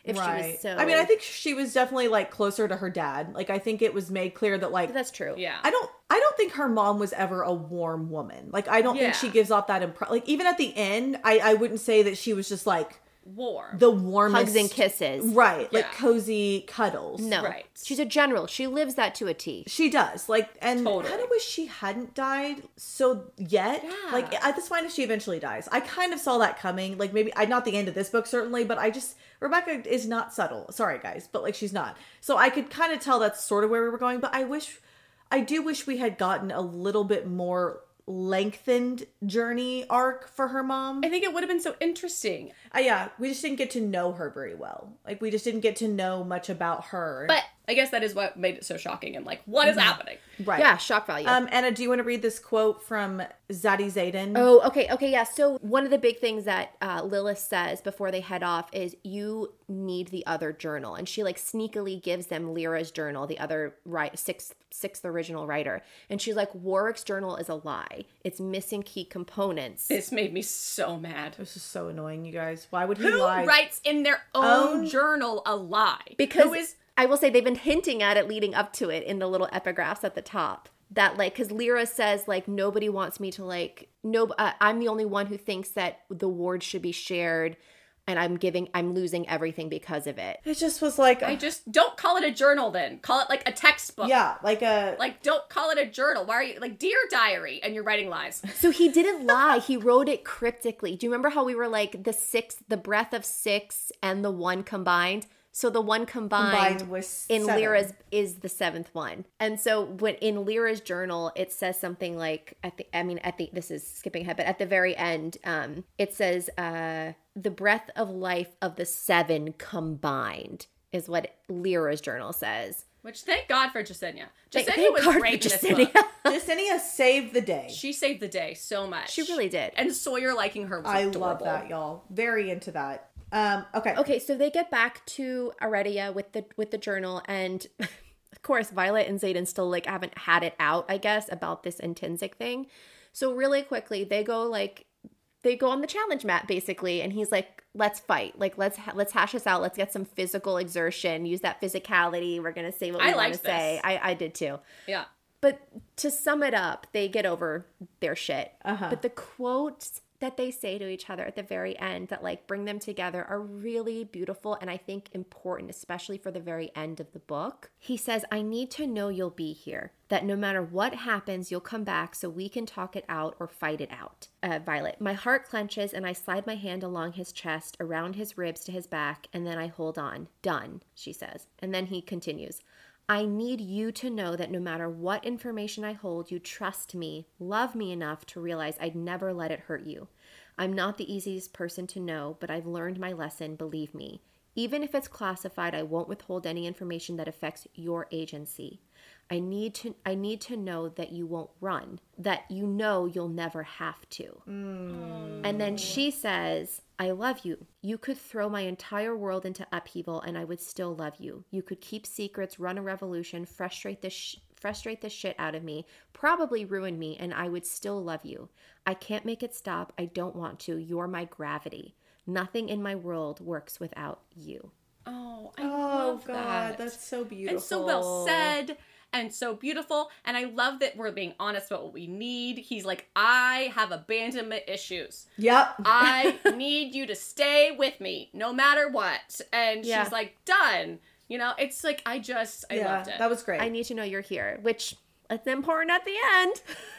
Speaker 5: if she was so.
Speaker 6: I mean, I think she was definitely like closer to her dad. Like, I think it was made clear that like
Speaker 5: that's true.
Speaker 4: Yeah.
Speaker 6: I don't. I don't think her mom was ever a warm woman. Like, I don't
Speaker 4: Yeah.
Speaker 6: think she gives off that impression. Like, even at the end, I I wouldn't say that she was just like
Speaker 4: Warm.
Speaker 6: the warmest
Speaker 5: Hugs and kisses.
Speaker 6: right? Like
Speaker 4: Yeah.
Speaker 6: cozy cuddles.
Speaker 5: No,
Speaker 4: Right.
Speaker 5: she's a general. She lives that to a T.
Speaker 6: She does. Like, and
Speaker 4: Totally.
Speaker 6: kind of wish she hadn't died so yet.
Speaker 4: Yeah.
Speaker 6: Like, I just fine if she eventually dies. I kind of saw that coming. Like, maybe, I not the end of this book, certainly, but I just, Rebecca is not subtle. Sorry, guys, but like, she's not. So I could kind of tell that's sort of where we were going, but I wish, I do wish we had gotten a little bit more lengthened journey arc for her mom.
Speaker 4: I think it would have been so interesting.
Speaker 6: Uh, yeah, we just didn't get to know her very well. Like, we just didn't get to know much about her.
Speaker 4: But I guess that is what made it so shocking and like, what is happening?
Speaker 6: right.
Speaker 5: Yeah, shock value.
Speaker 6: Um, Anna, do you want to read this quote from Zadie Zayden?
Speaker 5: Oh, okay, okay, yeah. So one of the big things that uh, Lilith says before they head off is you need the other journal, and she like sneakily gives them Lyra's journal, the other right sixth sixth original writer, and she's like, Warwick's journal is a lie. It's missing key components.
Speaker 4: This made me so mad.
Speaker 6: This is so annoying, you guys. Why would he
Speaker 4: Who
Speaker 6: lie?
Speaker 4: writes in their own
Speaker 6: Own-
Speaker 4: journal a lie?
Speaker 5: Because
Speaker 4: Who is
Speaker 5: I will say they've been hinting at it leading up to it in the little epigraphs at the top. That like, because Lyra says like nobody wants me to like no, uh, I'm the only one who thinks that the ward should be shared, and I'm giving, I'm losing everything because of it.
Speaker 6: It just was like,
Speaker 4: I just don't call it a journal then. Call it like a textbook.
Speaker 6: yeah, like a
Speaker 4: Like, don't call it a journal. Why are you like Dear Diary and you're writing lies?
Speaker 5: So he didn't lie. He wrote it cryptically. Do you remember how we were like the six, the breath of six and the one combined? So the one combined,
Speaker 6: Combined was
Speaker 5: in
Speaker 6: seven.
Speaker 5: Lyra's is the seventh one. And so when in Lyra's journal, it says something like, I think, I mean, at the, this is skipping ahead, but at the very end, um, it says, uh, the breath of life of the seven combined is what Lyra's journal says.
Speaker 4: Which thank God for Jasenia.
Speaker 5: Thank-
Speaker 4: Jasenia
Speaker 5: thank
Speaker 4: was
Speaker 5: God for
Speaker 4: great in this
Speaker 5: Jasenia.
Speaker 4: book.
Speaker 6: Jasenia saved the day.
Speaker 4: She saved the day so much.
Speaker 5: She really did.
Speaker 4: And Sawyer liking her was
Speaker 6: I
Speaker 4: adorable.
Speaker 6: love that, y'all. Very into that. Um, okay.
Speaker 5: Okay, so they get back to Aredia with the with the journal, and of course Violet and Xaden still like haven't had it out, I guess, about this intrinsic thing. So really quickly, they go like they go on the challenge mat basically, and he's like, "Let's fight! Like let's ha- let's hash this out. Let's get some physical exertion. Use that physicality. We're gonna say what we
Speaker 4: I
Speaker 5: want to
Speaker 4: liked
Speaker 5: say."
Speaker 4: this.
Speaker 5: I I did too.
Speaker 4: Yeah.
Speaker 5: But to sum it up, they get over their shit.
Speaker 6: Uh-huh.
Speaker 5: But the quotes that they say to each other at the very end that like bring them together are really beautiful and I think important, especially for the very end of the book. He says, I need to know you'll be here, that no matter what happens, you'll come back so we can talk it out or fight it out. Uh, Violet, my heart clenches and I slide my hand along his chest, around his ribs to his back, and then I hold on. Done, she says. And then he continues. I need you to know that no matter what information I hold, you trust me, love me enough to realize I'd never let it hurt you. I'm not the easiest person to know, but I've learned my lesson, believe me. Even if it's classified, I won't withhold any information that affects your agency. I need to I need to know that you won't run, that you know you'll never have to. Mm. And then she says, I love you. You could throw my entire world into upheaval and I would still love you. You could keep secrets, run a revolution, frustrate the sh- frustrate the shit out of me, probably ruin me, and I would still love you. I can't make it stop. I don't want to. You're my gravity. Nothing in my world works without you.
Speaker 4: Oh, I
Speaker 6: Oh,
Speaker 4: love
Speaker 6: God.
Speaker 4: that.
Speaker 6: That's so beautiful.
Speaker 4: And so well said and so beautiful. And I love that we're being honest about what we need. He's like, I have abandonment issues.
Speaker 6: Yep.
Speaker 4: I need you to stay with me no matter what. And
Speaker 5: Yeah.
Speaker 4: she's like, done. You know, it's like, I just, I
Speaker 6: yeah,
Speaker 4: loved it.
Speaker 6: that was great.
Speaker 5: I need to know you're here, which is important at the end.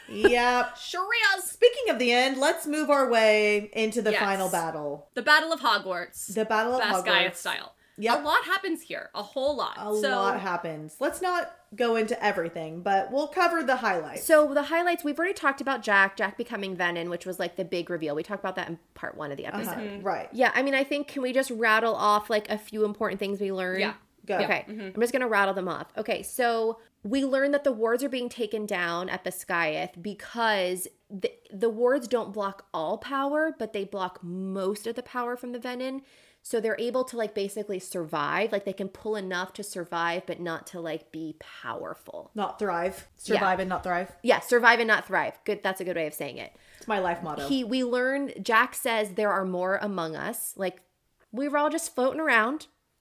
Speaker 6: Yep.
Speaker 4: Sure is.
Speaker 6: Speaking of the end, let's move our way into the
Speaker 4: Yes.
Speaker 6: final battle.
Speaker 4: The Battle of Hogwarts.
Speaker 6: The Battle of
Speaker 4: Basquiat
Speaker 6: Hogwarts.
Speaker 4: style.
Speaker 6: Yep.
Speaker 4: A lot happens here. A whole lot.
Speaker 6: A
Speaker 4: so,
Speaker 6: lot happens. Let's not go into everything, but we'll cover the highlights.
Speaker 5: So the highlights, we've already talked about Jack, Jack becoming Venom, which was like the big reveal. We talked about that in part one of the episode.
Speaker 6: Uh-huh. Right.
Speaker 5: Yeah, I mean, I think, can we just rattle off like a few important things we learned?
Speaker 4: Yeah.
Speaker 6: Go.
Speaker 5: Okay, I'm just going to rattle them off. Okay, so we learned that the wards are being taken down at Basquiat because the, the wards don't block all power, but they block most of the power from the Venom. So they're able to like basically survive. Like they can pull enough to survive, but not to like be powerful.
Speaker 6: Not thrive. Survive
Speaker 5: Yeah.
Speaker 6: and not thrive.
Speaker 5: Yeah, survive and not thrive. Good, that's a good way of saying it.
Speaker 6: It's my life motto.
Speaker 5: He, we learned, Jack says there are more among us. Like we were all just floating around.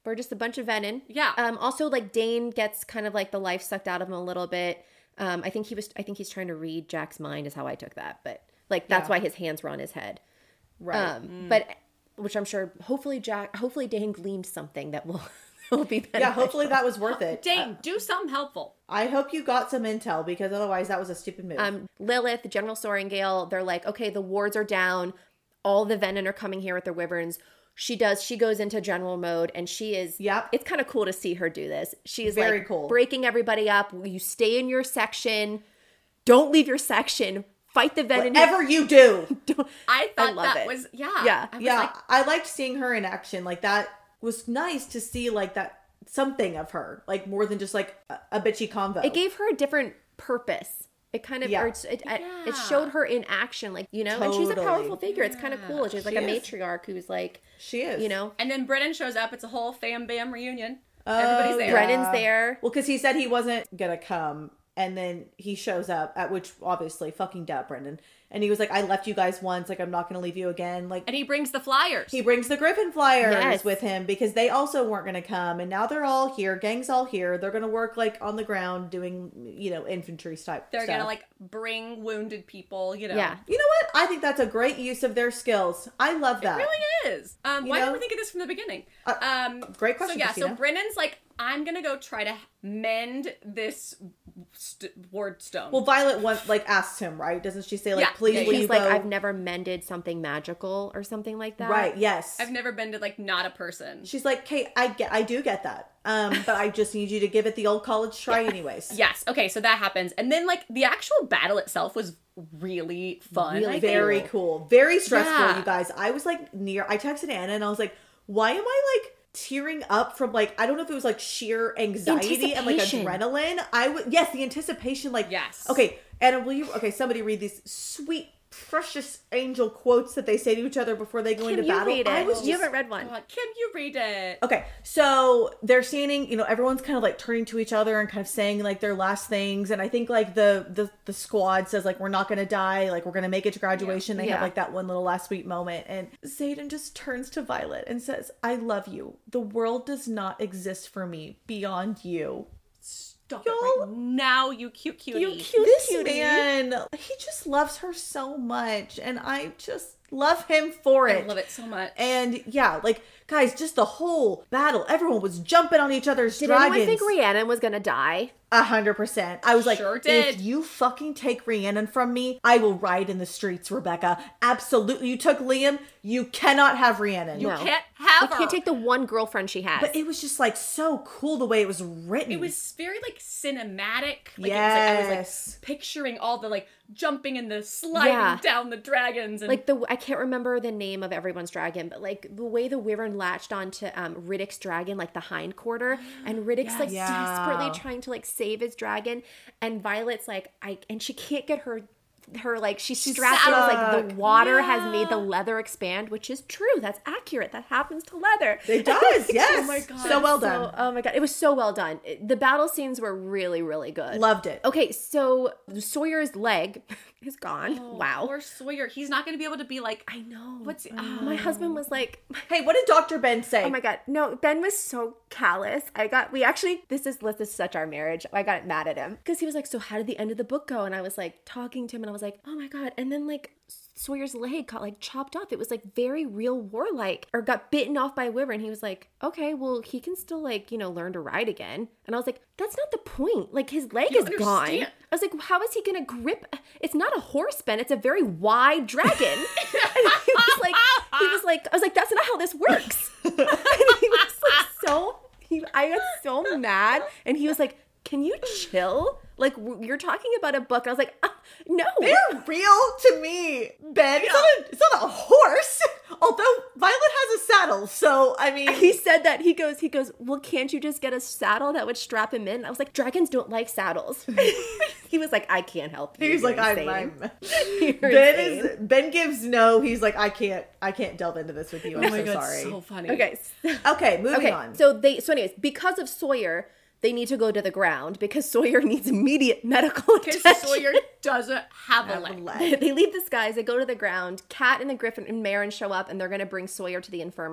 Speaker 5: We're just a bunch of venin.
Speaker 4: Yeah.
Speaker 5: Um. Also, like Dane gets kind of like the life sucked out of him a little bit. Um. I think he was. I think he's trying to read Jack's mind. Is how I took that. But like that's
Speaker 6: Yeah.
Speaker 5: why his hands were on his head.
Speaker 6: Right.
Speaker 5: Um.
Speaker 4: Mm.
Speaker 5: But which I'm sure. Hopefully Jack. Hopefully Dane gleaned something that will will be beneficial.
Speaker 6: Yeah, hopefully that was worth it.
Speaker 4: Dane,
Speaker 6: Uh,
Speaker 4: do something helpful.
Speaker 6: I hope you got some intel because otherwise that was a stupid move.
Speaker 5: Um. Lilith, General Soaringale. They're like, okay, the wards are down. All the venin are coming here with their wyverns. She does. She goes into general mode, and she is.
Speaker 6: Yep.
Speaker 5: It's kind of cool to see her do this. She is
Speaker 6: Very
Speaker 5: like
Speaker 6: cool.
Speaker 5: breaking everybody up. You stay in your section. Don't leave your section. Fight the venin.
Speaker 6: Whatever you do.
Speaker 4: I thought
Speaker 5: love
Speaker 4: that
Speaker 5: it.
Speaker 4: was yeah.
Speaker 5: Yeah.
Speaker 4: I was
Speaker 6: Yeah,
Speaker 4: like,
Speaker 6: I liked seeing her in action. Like that was nice to see like that something of her. Like more than just like a, a bitchy convo.
Speaker 5: It gave her a different purpose. It kind of
Speaker 6: Yeah.
Speaker 5: or it's, it, it
Speaker 4: Yeah.
Speaker 5: showed her in action, like, you know, and she's a
Speaker 6: Totally.
Speaker 5: powerful figure. It's kind of cool. She's like
Speaker 6: She
Speaker 5: a
Speaker 6: is.
Speaker 5: matriarch who's like,
Speaker 6: She is.
Speaker 5: you know,
Speaker 4: and then Brennan shows up. It's a whole fam bam reunion.
Speaker 6: Oh,
Speaker 4: Everybody's there.
Speaker 6: yeah.
Speaker 5: Brennan's there.
Speaker 6: Well, because he said he wasn't gonna come, and then he shows up, at which obviously fucking doubt Brendan. And he was like, I left you guys once, like I'm not gonna leave you again. Like
Speaker 4: And he brings the flyers.
Speaker 6: he brings the Griffin Flyers
Speaker 5: Yes.
Speaker 6: with him because they also weren't gonna come, and now they're all here. Gang's all here. They're gonna work like on the ground doing, you know, infantry type.
Speaker 4: They're
Speaker 6: stuff.
Speaker 4: gonna like bring wounded people. You know.
Speaker 5: Yeah.
Speaker 6: You know what? I think that's a great use of their skills. I love that.
Speaker 4: It really is. Um,
Speaker 6: You
Speaker 4: why
Speaker 6: know?
Speaker 4: didn't we think of this from the beginning?
Speaker 6: Uh,
Speaker 4: um,
Speaker 6: great question,
Speaker 4: So yeah,
Speaker 6: Christina.
Speaker 4: so Brennan's like, I'm gonna go try to mend this st- ward stone.
Speaker 6: Well, Violet one like asks him, right? Doesn't she say like,
Speaker 4: Yeah.
Speaker 6: please,
Speaker 4: Yeah,
Speaker 6: will
Speaker 5: He's
Speaker 6: you
Speaker 5: like,
Speaker 6: go?
Speaker 5: I've never mended something magical or something like that.
Speaker 6: Right. Yes.
Speaker 4: I've never been to like not a person.
Speaker 6: She's like, Kate, I get, I do get that. Um, but I just need you to give it the old college try, anyways.
Speaker 4: Yes. Okay. So that happens, and then like the actual battle itself was really fun.
Speaker 6: Really
Speaker 4: I think.
Speaker 6: very cool. Very stressful,
Speaker 4: Yeah.
Speaker 6: you guys. I was like near. I texted Anna and I was like, why am I like tearing up from like I don't know if it was like sheer anxiety and like
Speaker 5: Anticipation.
Speaker 6: adrenaline. I would yes, the anticipation. Like
Speaker 4: Yes.
Speaker 6: Okay, Anna, will you? Okay, somebody read these sweet. Precious angel quotes that they say to each other before they go
Speaker 5: Kim,
Speaker 6: into
Speaker 5: you
Speaker 6: battle.
Speaker 5: read
Speaker 6: I
Speaker 5: it.
Speaker 6: was
Speaker 5: You
Speaker 6: just-
Speaker 5: haven't read one.
Speaker 4: God, Kim, you read it.
Speaker 6: Okay, so they're standing, you know, everyone's kind of like turning to each other and kind of saying like their last things. And I think like the the, the squad says like, we're not going to die. Like we're going to make it to graduation. They
Speaker 5: Yeah.
Speaker 6: have like that one little last sweet moment. And Xaden just turns to Violet and says, I love you. The world does not exist for me beyond you.
Speaker 4: Stop
Speaker 6: Y'all-
Speaker 4: it right now, you cute cutie.
Speaker 5: You cute
Speaker 6: This
Speaker 5: cutie.
Speaker 6: man, he just loves her so much. And I just love him for
Speaker 4: I
Speaker 6: it.
Speaker 4: love it so much.
Speaker 6: And yeah, like guys, just the whole battle, everyone was jumping on each other's
Speaker 5: Did
Speaker 6: dragons.
Speaker 5: anyone think Rhiannon was gonna die?
Speaker 6: A hundred percent. I was like,
Speaker 4: Sure did.
Speaker 6: if you fucking take Rhiannon from me, I will ride in the streets, Rebecca. Absolutely. You took Liam. You cannot have Rhiannon.
Speaker 4: you
Speaker 5: No.
Speaker 4: can't have
Speaker 5: You
Speaker 4: her.
Speaker 5: can't take the one girlfriend she has.
Speaker 6: But it was just like so cool the way it was written.
Speaker 4: It was very like cinematic. Like,
Speaker 6: Yes.
Speaker 4: it was, like, I was like picturing all the like jumping and the sliding
Speaker 5: Yeah.
Speaker 4: down the dragons and
Speaker 5: like the I can't remember the name of everyone's dragon, but like the way the wyvern latched onto um Riddick's dragon, like the hind quarter, and Riddick's like
Speaker 6: Yeah.
Speaker 5: desperately trying to like save his dragon, and Violet's like I and she can't get her her like she's strapped in. It's like the
Speaker 6: stuck.
Speaker 5: water has made the leather expand, which is true. That's accurate. That happens to leather.
Speaker 6: It does, yes.
Speaker 4: Oh my God.
Speaker 6: So well
Speaker 5: So,
Speaker 6: done.
Speaker 5: oh my god, it was so well done. It- the battle scenes were really, really good.
Speaker 6: Loved it.
Speaker 5: Okay, so Sawyer's leg is gone.
Speaker 4: Oh,
Speaker 5: wow.
Speaker 4: Poor Sawyer. He's not going to be able to be like.
Speaker 5: I know.
Speaker 4: What's
Speaker 5: My husband was like,
Speaker 6: Hey, what did Doctor Ben say?
Speaker 5: oh my god, no, Ben was so callous. I got, we actually, this is, this is such our marriage. I got mad at him because he was like, so how did the end of the book go? And I was like talking to him and I was like, oh my god. And then like Sawyer's leg got like chopped off. It was like very real warlike, or got bitten off by a wyvern. He was like, okay, well, he can still like, you know, learn to ride again. And I was like, that's not the point. Like his leg
Speaker 4: You
Speaker 5: is
Speaker 4: don't
Speaker 5: gone.
Speaker 4: understand.
Speaker 5: I was like, how is he gonna grip? It's not a horse, Ben. It's a very wide dragon. And he was like, he was like, I was like, that's not how this works. And he was like so, he, I got so mad. And he was like, can you chill? Like, w- you're talking about a book. And I was like, uh, no.
Speaker 6: They're real to me, Ben. It's, not a, it's not a horse. Although Violet has a saddle, so I mean,
Speaker 5: He said that. He goes, he goes, well, can't you just get a saddle that would strap him in? I was like, dragons don't like saddles. He was like, I can't help you.
Speaker 6: he's
Speaker 5: You're
Speaker 6: like, I'm,
Speaker 5: insane.
Speaker 6: I'm.
Speaker 5: You're
Speaker 6: Ben
Speaker 5: insane.
Speaker 6: is Ben gives no. He's like, I can't, I can't delve into this with you. I'm
Speaker 4: Oh my
Speaker 6: so
Speaker 4: God,
Speaker 6: sorry.
Speaker 4: so funny.
Speaker 5: Okay. so-
Speaker 6: Okay, moving
Speaker 5: Okay,
Speaker 6: on.
Speaker 5: so they so anyways, because of Sawyer, they need to go to the ground because Sawyer needs immediate medical
Speaker 4: Because
Speaker 5: attention.
Speaker 4: Sawyer doesn't have a leg.
Speaker 6: Leg.
Speaker 5: They leave the skies, they go to the ground. Kat and the Griffin and Marin show up and they're going to bring Sawyer to the infirmary.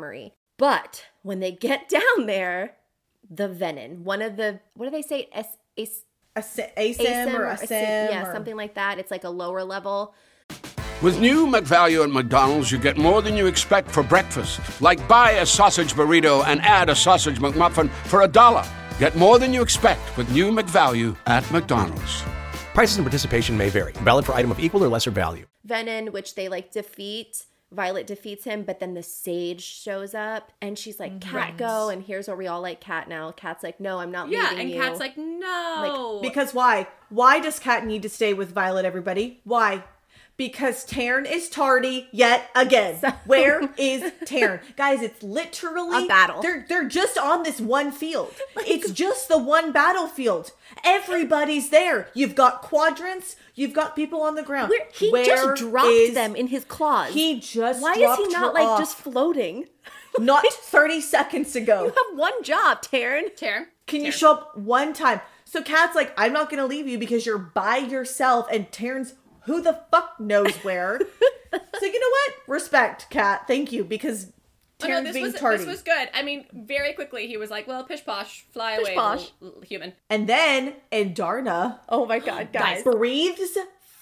Speaker 5: But when they get down there, the Venin, one of the, what do they say? S- As-
Speaker 6: Asim, Asim or Asim.
Speaker 5: Yeah,
Speaker 6: or...
Speaker 5: something like that. It's like a lower level.
Speaker 7: With new McValue at McDonald's, you get more than you expect for breakfast. Like buy a sausage burrito and add a sausage McMuffin for a dollar. Get more than you expect with new McValue at McDonald's.
Speaker 8: Prices and participation may vary. Valid for item of equal or lesser value.
Speaker 5: Venin, which they like defeat. Violet defeats him, but then the sage shows up and she's like, Cat,
Speaker 6: Right.
Speaker 5: go. And here's where we all like Cat now. Cat's like, no, I'm not
Speaker 4: Yeah,
Speaker 5: leaving
Speaker 4: and
Speaker 5: you.
Speaker 4: Kat's like, no.
Speaker 6: Because why? Why does Kat need to stay with Violet, everybody? Why? Because Taryn is tardy yet again.
Speaker 5: So-
Speaker 6: Where is Taryn? Guys, it's literally
Speaker 5: A battle.
Speaker 6: They're they're just on this one field. It's just the one battlefield. Everybody's there. You've got quadrants. You've got people on the ground.
Speaker 5: Where, he
Speaker 6: Where
Speaker 5: just dropped
Speaker 6: is-
Speaker 5: them in his claws.
Speaker 6: He just
Speaker 5: Why is
Speaker 6: dropped
Speaker 5: he not
Speaker 6: her
Speaker 5: like
Speaker 6: off
Speaker 5: just floating?
Speaker 6: not thirty seconds ago.
Speaker 5: You have one job, Taryn.
Speaker 4: Taryn,
Speaker 6: Can you
Speaker 4: Taryn.
Speaker 6: show up one time? So Kat's like, I'm not going to leave you because you're by yourself. And Taryn's who the fuck knows where. So you know what? Respect, Kat. Thank you. Because
Speaker 4: Oh, no,
Speaker 6: Taryn's
Speaker 4: this
Speaker 6: being
Speaker 4: was
Speaker 6: tardy.
Speaker 4: this was good. I mean, very quickly he was like, "Well, pish posh, fly
Speaker 5: Pish
Speaker 4: away,
Speaker 5: posh.
Speaker 4: little- little human."
Speaker 6: And then Andarna
Speaker 5: Oh my god, guys.
Speaker 6: breathes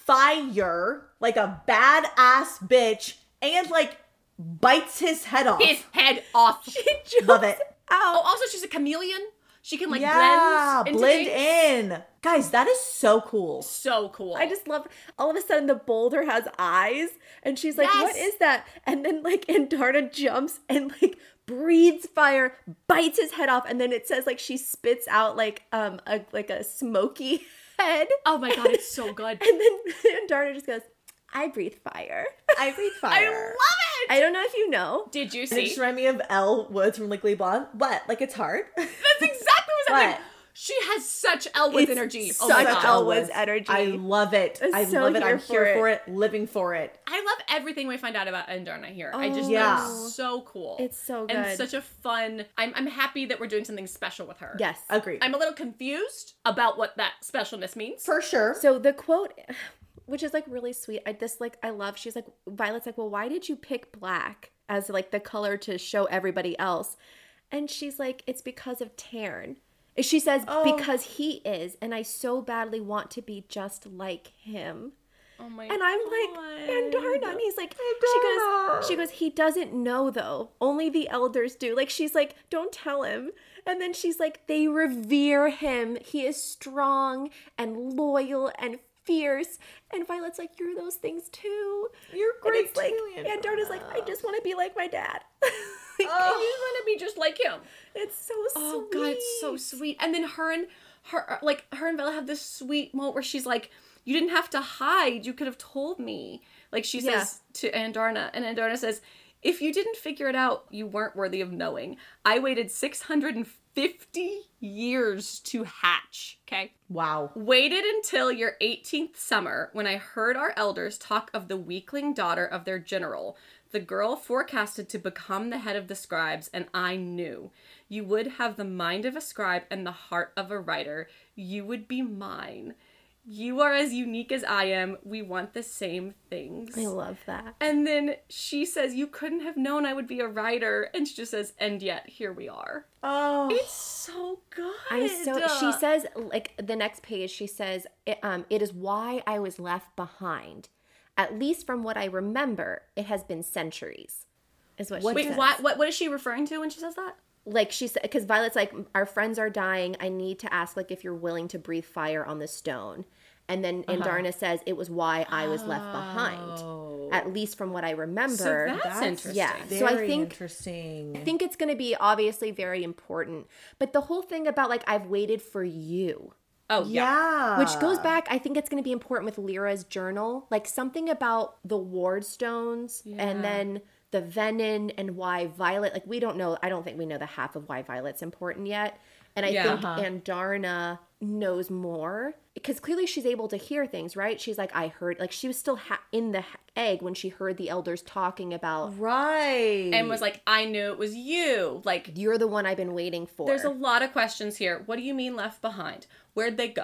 Speaker 6: fire like a badass bitch and like bites his head off.
Speaker 4: His head off.
Speaker 6: Love it.
Speaker 4: Oh, also she's a chameleon. She can like
Speaker 6: yeah,
Speaker 4: blend into
Speaker 6: blend
Speaker 4: things.
Speaker 6: in. Guys, that is so cool.
Speaker 4: So cool.
Speaker 5: I just love, all of a sudden the boulder has eyes and she's like,
Speaker 4: Yes.
Speaker 5: what is that? And then like Andarna jumps and like breathes fire, bites his head off. And then it says like she spits out like um a, like a smoky head.
Speaker 4: Oh my god, it's so good.
Speaker 5: And then Andarna just goes, I breathe fire.
Speaker 6: I breathe
Speaker 4: I
Speaker 6: fire.
Speaker 4: love it.
Speaker 5: I don't know if you know.
Speaker 4: Did you
Speaker 6: And it
Speaker 4: see?
Speaker 6: just reminded me of Elle Woods from Legally Blonde. What? Like it's hard?
Speaker 4: That's exactly what's happening.
Speaker 6: What?
Speaker 4: She has such Elwood
Speaker 5: It's
Speaker 4: energy.
Speaker 5: such
Speaker 4: Oh my
Speaker 6: Such
Speaker 4: god.
Speaker 5: Elle Woods
Speaker 6: Woods.
Speaker 5: energy.
Speaker 6: I love it.
Speaker 5: I'm
Speaker 6: I
Speaker 5: so
Speaker 6: love it.
Speaker 5: here
Speaker 6: I'm
Speaker 5: for
Speaker 6: here
Speaker 5: it.
Speaker 6: for it. Living for it.
Speaker 4: I love everything we find out about Andarna here. I just
Speaker 6: Yeah.
Speaker 4: think it's so cool.
Speaker 5: It's so
Speaker 4: And
Speaker 5: good.
Speaker 4: such a fun. I'm I'm happy that we're doing something special with her.
Speaker 5: Yes.
Speaker 6: Agreed.
Speaker 4: I'm a little confused about what that specialness means.
Speaker 6: For sure.
Speaker 5: So the quote, which is like really sweet, I this like I love. She's like, Violet's like, well, why did you pick black as like the color to show everybody else? And she's like, it's because of Taryn. She says,
Speaker 6: Oh.
Speaker 5: because he is, and I so badly want to be just like him.
Speaker 4: Oh my
Speaker 5: And I'm like, Andarna. And he's like, she goes, she goes, he doesn't know though. Only the elders do. Like, she's like, don't tell him. And then she's like, they revere him. He is strong and loyal and fierce. And Violet's like, you're those things too.
Speaker 6: You're
Speaker 5: And
Speaker 6: great
Speaker 5: it's like,
Speaker 6: too,
Speaker 5: and Andarna's like, I just want to be like my dad.
Speaker 4: I just want to be just like him.
Speaker 5: It's so
Speaker 4: Oh
Speaker 5: sweet.
Speaker 4: god, it's so sweet. And then her and her like her and Bella have this sweet moment where she's like, "You didn't have to hide. You could have told me." Like she
Speaker 5: Yeah.
Speaker 4: says to Andarna, and Andarna says, "If you didn't figure it out, you weren't worthy of knowing. I waited six hundred fifty years to hatch." Okay.
Speaker 6: Wow.
Speaker 4: Waited until your eighteenth summer when I heard our elders talk of the weakling daughter of their general. The girl forecasted to become the head of the scribes, and I knew. You would have the mind of a scribe and the heart of a writer. You would be mine. You are as unique as I am. We want the same things.
Speaker 5: I love that.
Speaker 4: And then she says, you couldn't have known I would be a writer. And she just says, and yet here we are.
Speaker 6: Oh.
Speaker 4: It's so good.
Speaker 5: I'm so. She says, like the next page, she says, it, um, it is why I was left behind. At least from what I remember, it has been centuries. Is what,
Speaker 6: What
Speaker 5: she
Speaker 4: Wait,
Speaker 5: says.
Speaker 4: what, what, what is she referring to when she says that?
Speaker 5: Like she said, because Violet's like, our friends are dying. I need to ask, like, if you're willing to breathe fire on the stone. And then
Speaker 6: Uh-huh.
Speaker 5: Andarna says, it was why I was left behind. At least from what I remember.
Speaker 4: So that's, interesting.
Speaker 5: yeah.
Speaker 6: Very
Speaker 5: So I think
Speaker 6: interesting.
Speaker 5: I think it's going to be obviously very important. But the whole thing about like, I've waited for you.
Speaker 4: Oh, yeah.
Speaker 6: yeah.
Speaker 5: Which goes back, I think it's going to be important with Lyra's journal. Like something about the ward stones and then the Venin and why Violet, like we don't know, I don't think we know the half of why Violet's important yet. And I
Speaker 4: Yeah.
Speaker 5: think Andarna knows more because clearly she's able to hear things, right? She's like, I heard, like she was still ha- in the ha- egg when she heard the elders talking about,
Speaker 6: Right.
Speaker 4: And was like, I knew it was you. Like,
Speaker 5: you're the one I've been waiting for.
Speaker 4: there's a lot of questions here. What do you mean left behind? Where'd they go?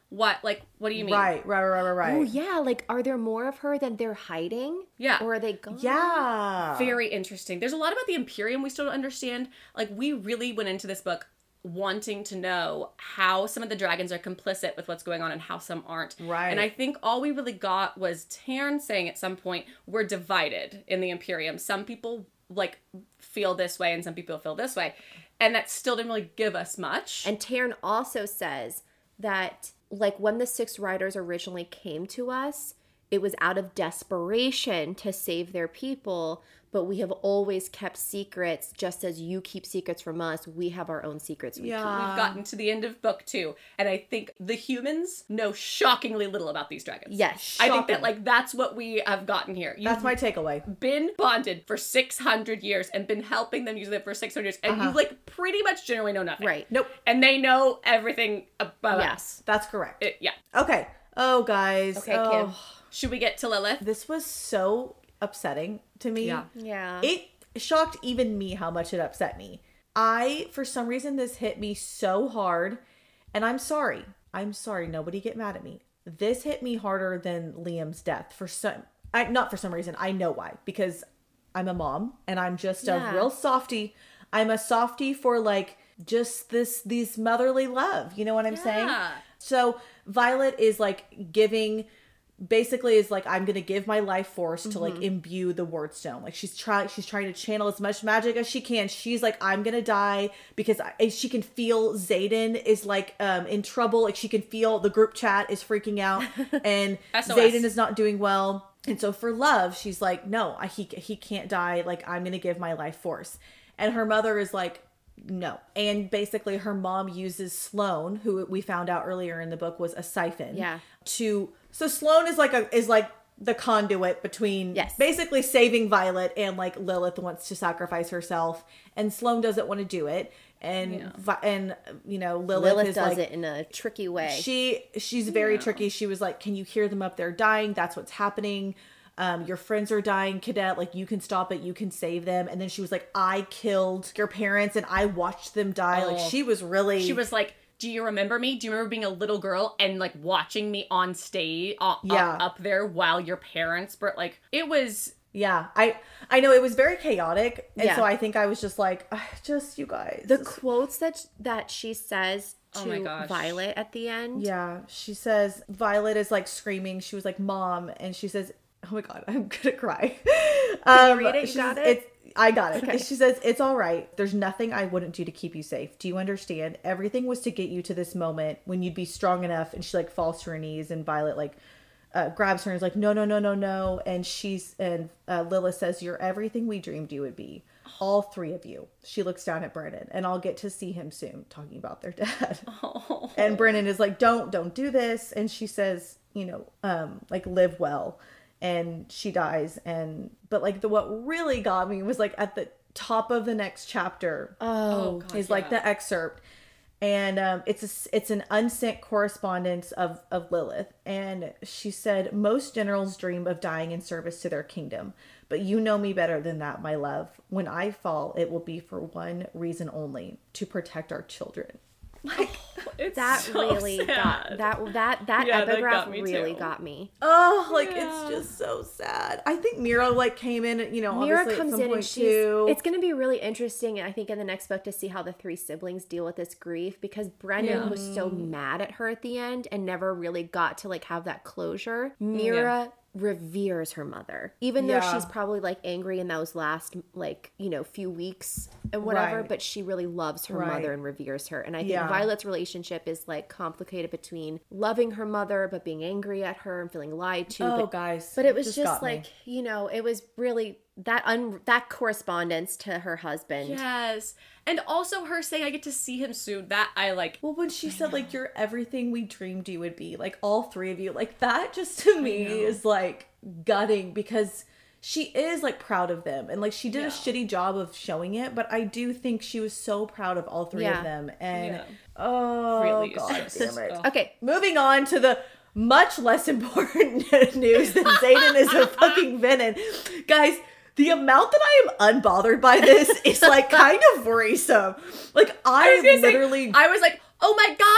Speaker 4: what, like, what do you mean?
Speaker 6: Right, right, right, right, right.
Speaker 5: Oh, yeah. Like, are there more of her than they're hiding?
Speaker 4: Yeah.
Speaker 5: Or are they gone?
Speaker 6: Yeah.
Speaker 4: Very interesting. There's a lot about the Imperium we still don't understand. Like, we really went into this book wanting to know how some of the dragons are complicit with what's going on and how some aren't.
Speaker 6: Right.
Speaker 4: And I think all we really got was Taryn saying at some point, we're divided in the Imperium. Some people, like, feel this way and some people feel this way. And that still didn't really give us much.
Speaker 5: And Taryn also says that, like, when the Six Riders originally came to us, it was out of desperation to save their people, but we have always kept secrets, just as you keep secrets from us. We have our own secrets. We
Speaker 6: Yeah.
Speaker 5: keep.
Speaker 4: We've gotten to the end of book two, and I think the humans know shockingly little about these dragons.
Speaker 5: Yes.
Speaker 4: I think that,
Speaker 6: Shocking.
Speaker 4: like, that's what we have gotten here. You've
Speaker 6: That's my takeaway.
Speaker 4: been bonded for six hundred years and been helping them use it for six hundred years, and you, like, pretty much generally know nothing.
Speaker 5: Right.
Speaker 6: Nope.
Speaker 4: And they know everything about
Speaker 5: Yes.
Speaker 4: us.
Speaker 6: That's correct.
Speaker 4: It- yeah.
Speaker 6: Okay. Oh, guys.
Speaker 5: Okay,
Speaker 6: oh,
Speaker 5: Kim.
Speaker 4: Should we get to Lilith?
Speaker 6: This was so upsetting to me.
Speaker 4: Yeah.
Speaker 5: Yeah.
Speaker 6: It shocked even me how much it upset me. I, for some reason, this hit me so hard. And I'm sorry. I'm sorry. Nobody get mad at me. This hit me harder than Liam's death for some, I, not for some reason. I know why. Because I'm a mom and I'm just
Speaker 5: Yeah.
Speaker 6: a real softie. I'm a softie for like just this, these motherly love. You know what I'm saying?
Speaker 4: Yeah.
Speaker 6: So Violet is like giving, basically is like, I'm gonna give my life force to like imbue the word stone. Like she's trying, she's trying to channel as much magic as she can. She's like, I'm gonna die because I, she can feel Xaden is like um in trouble. Like she can feel the group chat is freaking out and
Speaker 4: S O S.
Speaker 6: Xaden is not doing well. And so for love, she's like, no, I, he he can't die. Like I'm gonna give my life force. And her mother is like, no. And basically her mom uses Sloane, who we found out earlier in the book was a siphon.
Speaker 5: Yeah.
Speaker 6: To so Sloane is like a is like the conduit between
Speaker 5: Yes.
Speaker 6: basically saving Violet and like Lilith wants to sacrifice herself and Sloane doesn't want to do it. And
Speaker 4: Yeah.
Speaker 6: Vi- and you know Lilith,
Speaker 5: Lilith
Speaker 6: is
Speaker 5: does
Speaker 6: like,
Speaker 5: it in a tricky way.
Speaker 6: she she's very tricky. She was like, can you hear them up there dying? That's what's happening. Um, your friends are dying, Cadet. Like, you can stop it. You can save them. And then she was like, I killed your parents and I watched them die. Like,
Speaker 4: Oh.
Speaker 6: she was really...
Speaker 4: She was like, do you remember me? Do you remember being a little girl and, like, watching me on stage uh,
Speaker 6: Yeah.
Speaker 4: up, up there while your parents were, like, it was...
Speaker 6: Yeah, I I know it was very chaotic. And
Speaker 5: Yeah.
Speaker 6: so I think I was just like, "Ugh, just you guys.
Speaker 5: the quotes that that she says to
Speaker 4: Oh my gosh.
Speaker 5: Violet at the end.
Speaker 6: Yeah, she says, Violet is like screaming. She was like, Mom. And she says, oh my God, I'm gonna cry.
Speaker 5: Can you read it? You
Speaker 6: she
Speaker 5: got
Speaker 6: says,
Speaker 5: it?
Speaker 6: It's, I got it.
Speaker 5: Okay.
Speaker 6: She says, it's all right. There's nothing I wouldn't do to keep you safe. Do you understand? Everything was to get you to this moment when you'd be strong enough. And she like falls to her knees and Violet like uh, grabs her and is like, no, no, no, no, no. And she's, and uh, Lilith says, you're everything we dreamed you would be. All three of you. She looks down at Brennan and I'll get to see him soon, talking about their dad.
Speaker 4: Oh.
Speaker 6: And Brennan is like, don't, don't do this. And she says, you know, um, like live well. And she dies. And, but like the, what really got me was like at the top of the next chapter
Speaker 5: Oh,
Speaker 4: God,
Speaker 6: is like
Speaker 4: yeah.
Speaker 6: the excerpt. And um, it's a, it's an unsent correspondence of, of Lilith. And she said, most generals dream of dying in service to their kingdom. But you know me better than that, my love. When I fall, it will be for one reason only, to protect our children. Like,
Speaker 4: It's
Speaker 5: that
Speaker 4: so
Speaker 5: really
Speaker 4: sad.
Speaker 5: got that that that
Speaker 4: Yeah, that
Speaker 5: epigraph
Speaker 4: got me
Speaker 5: really
Speaker 4: too.
Speaker 5: got me.
Speaker 6: oh, like
Speaker 4: Yeah.
Speaker 6: it's just so sad. I think Mira like came in, you know,
Speaker 5: Mira
Speaker 6: obviously
Speaker 5: comes
Speaker 6: at some
Speaker 5: in
Speaker 6: point
Speaker 5: and she's
Speaker 6: too.
Speaker 5: it's going to be really interesting, I think, in the next book to see how the three siblings deal with this grief, because Brendan
Speaker 4: Yeah.
Speaker 5: was so mad at her at the end and never really got to like have that closure. Mira reveres her mother, even though
Speaker 6: Yeah.
Speaker 5: she's probably like angry in those last like, you know, few weeks and whatever,
Speaker 6: Right.
Speaker 5: but she really loves her
Speaker 6: Right.
Speaker 5: mother and reveres her. And I think
Speaker 6: Yeah.
Speaker 5: Violet's relationship is like complicated between loving her mother but being angry at her and feeling lied to.
Speaker 6: Oh,
Speaker 5: but,
Speaker 6: guys,
Speaker 5: but it was
Speaker 6: just
Speaker 5: just,
Speaker 6: got me.
Speaker 5: like, you know, it was really that un that correspondence to her husband.
Speaker 4: Yes. And also her saying, I get to see him soon. That I like.
Speaker 6: Well, when she said, like, you're everything we dreamed you would be, like, all three of you, like, that just to me is, like, gutting because she is, like, proud of them. And, like, she did
Speaker 4: Yeah.
Speaker 6: a shitty job of showing it, but I do think she was so proud of all three
Speaker 5: Yeah.
Speaker 6: of them. And,
Speaker 4: Yeah.
Speaker 6: oh,
Speaker 4: Really is
Speaker 6: God
Speaker 4: just-
Speaker 6: damn it.
Speaker 4: oh.
Speaker 5: Okay,
Speaker 6: Moving on to the much less important news that Xaden is a fucking villain. Guys, the amount that I am unbothered by this is, like, kind of worrisome. Like, I,
Speaker 4: I was gonna
Speaker 6: literally...
Speaker 4: say, I was like, oh my God,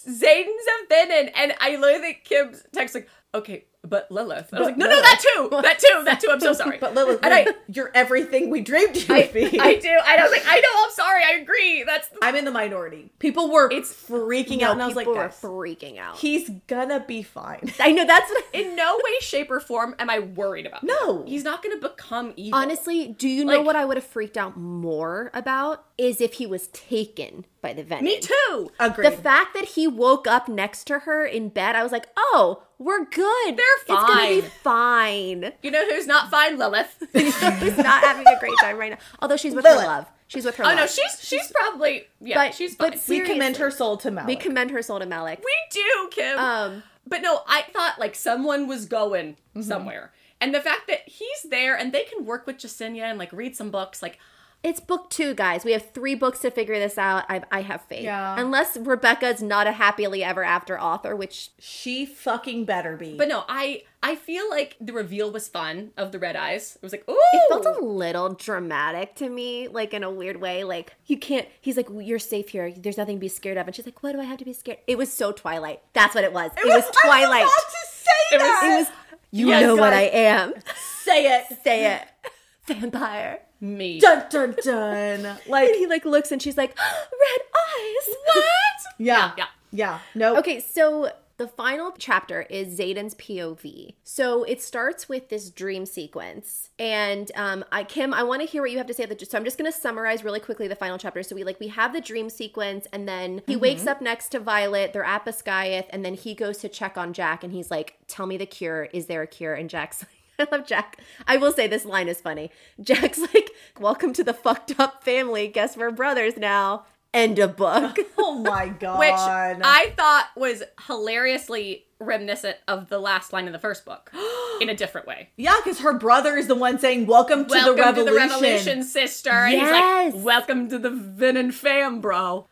Speaker 4: Zayden's a villain. And I literally think Kim's text like, okay, but Lilith. I was like, no, no, that too. That too. That too. I'm so sorry.
Speaker 6: But Lilith,
Speaker 4: and I,
Speaker 6: you're everything we dreamed you
Speaker 4: I,
Speaker 6: would be.
Speaker 4: I do. And I was like, I know, I'm sorry. I agree. That's
Speaker 6: I'm in the minority. People were
Speaker 4: It's-
Speaker 6: freaking
Speaker 5: No,
Speaker 6: out, and I was like,
Speaker 5: people were
Speaker 6: guys,
Speaker 5: freaking out.
Speaker 6: he's gonna be fine.
Speaker 5: I know that's what
Speaker 4: in no way, shape, or form am I worried about.
Speaker 6: No.
Speaker 4: He's not going to become evil.
Speaker 5: Honestly, do you know
Speaker 4: Like-
Speaker 5: what I would have freaked out more about is if he was taken by the venom.
Speaker 4: Me too.
Speaker 6: Agreed.
Speaker 5: The fact that he woke up next to her in bed, I was like, oh, we're good.
Speaker 4: They're
Speaker 5: It's gonna be
Speaker 4: fine.
Speaker 5: fine.
Speaker 4: You know who's not fine? Lilith.
Speaker 5: She's not having a great time right now. Although she's with her
Speaker 6: Lilith.
Speaker 5: love. She's with her
Speaker 4: Oh
Speaker 5: love.
Speaker 4: no, she's she's probably yeah,
Speaker 5: But-
Speaker 4: she's
Speaker 5: but
Speaker 4: fine.
Speaker 5: see-
Speaker 6: we commend
Speaker 5: seriously.
Speaker 6: her soul to Malik.
Speaker 5: We commend her soul to Malik.
Speaker 4: We do, Kim.
Speaker 5: Um,
Speaker 4: but no, I thought like someone was going somewhere. And the fact that he's there and they can work with Jasenia and like read some books, like
Speaker 5: It's book two, guys. We have three books to figure this out. I, I have faith.
Speaker 6: Yeah.
Speaker 5: Unless Rebecca's not a happily ever after author, which
Speaker 6: She fucking better be.
Speaker 4: but no, I I feel like the reveal was fun of the red eyes. It was like, ooh.
Speaker 5: it felt a little dramatic to me, like in a weird way. Like, you can't, he's like, you're safe here. There's nothing to be scared of. And she's like, why do I have to be scared? It was so Twilight. That's what it was. It, was, Twilight.
Speaker 6: I was about to say
Speaker 4: It was-
Speaker 6: that.
Speaker 5: It was, you
Speaker 6: Yes,
Speaker 5: know what
Speaker 6: guys.
Speaker 5: I am.
Speaker 6: Say it.
Speaker 5: Say it. Vampire.
Speaker 4: Me.
Speaker 6: Dun dun dun. Like
Speaker 5: And he like looks and she's like, red eyes. What?
Speaker 6: yeah,
Speaker 4: Yeah.
Speaker 6: yeah. No.
Speaker 5: Okay, so the final chapter is Zayden's P O V. So it starts with this dream sequence. And um, I, Kim, I want to hear what you have to say. So I'm just going to summarize really quickly the final chapter. So we like we have the dream sequence, and then he wakes up next to Violet. They're at Basgiath, and then he goes to check on Jack, and he's like, "Tell me the cure. Is there a cure?" And Jack's like, I love Jack. I will say this line is funny. Jack's like, "Welcome to the fucked up family. Guess we're brothers now." End of book.
Speaker 6: Oh my god.
Speaker 4: Which I thought was hilariously reminiscent of the last line of the first book in a different way.
Speaker 6: yeah, because her brother is the one saying, "Welcome to
Speaker 4: Welcome
Speaker 6: the revolution."
Speaker 4: to the revolution, sister. And
Speaker 5: Yes.
Speaker 4: he's like, welcome to the Venom fam, bro.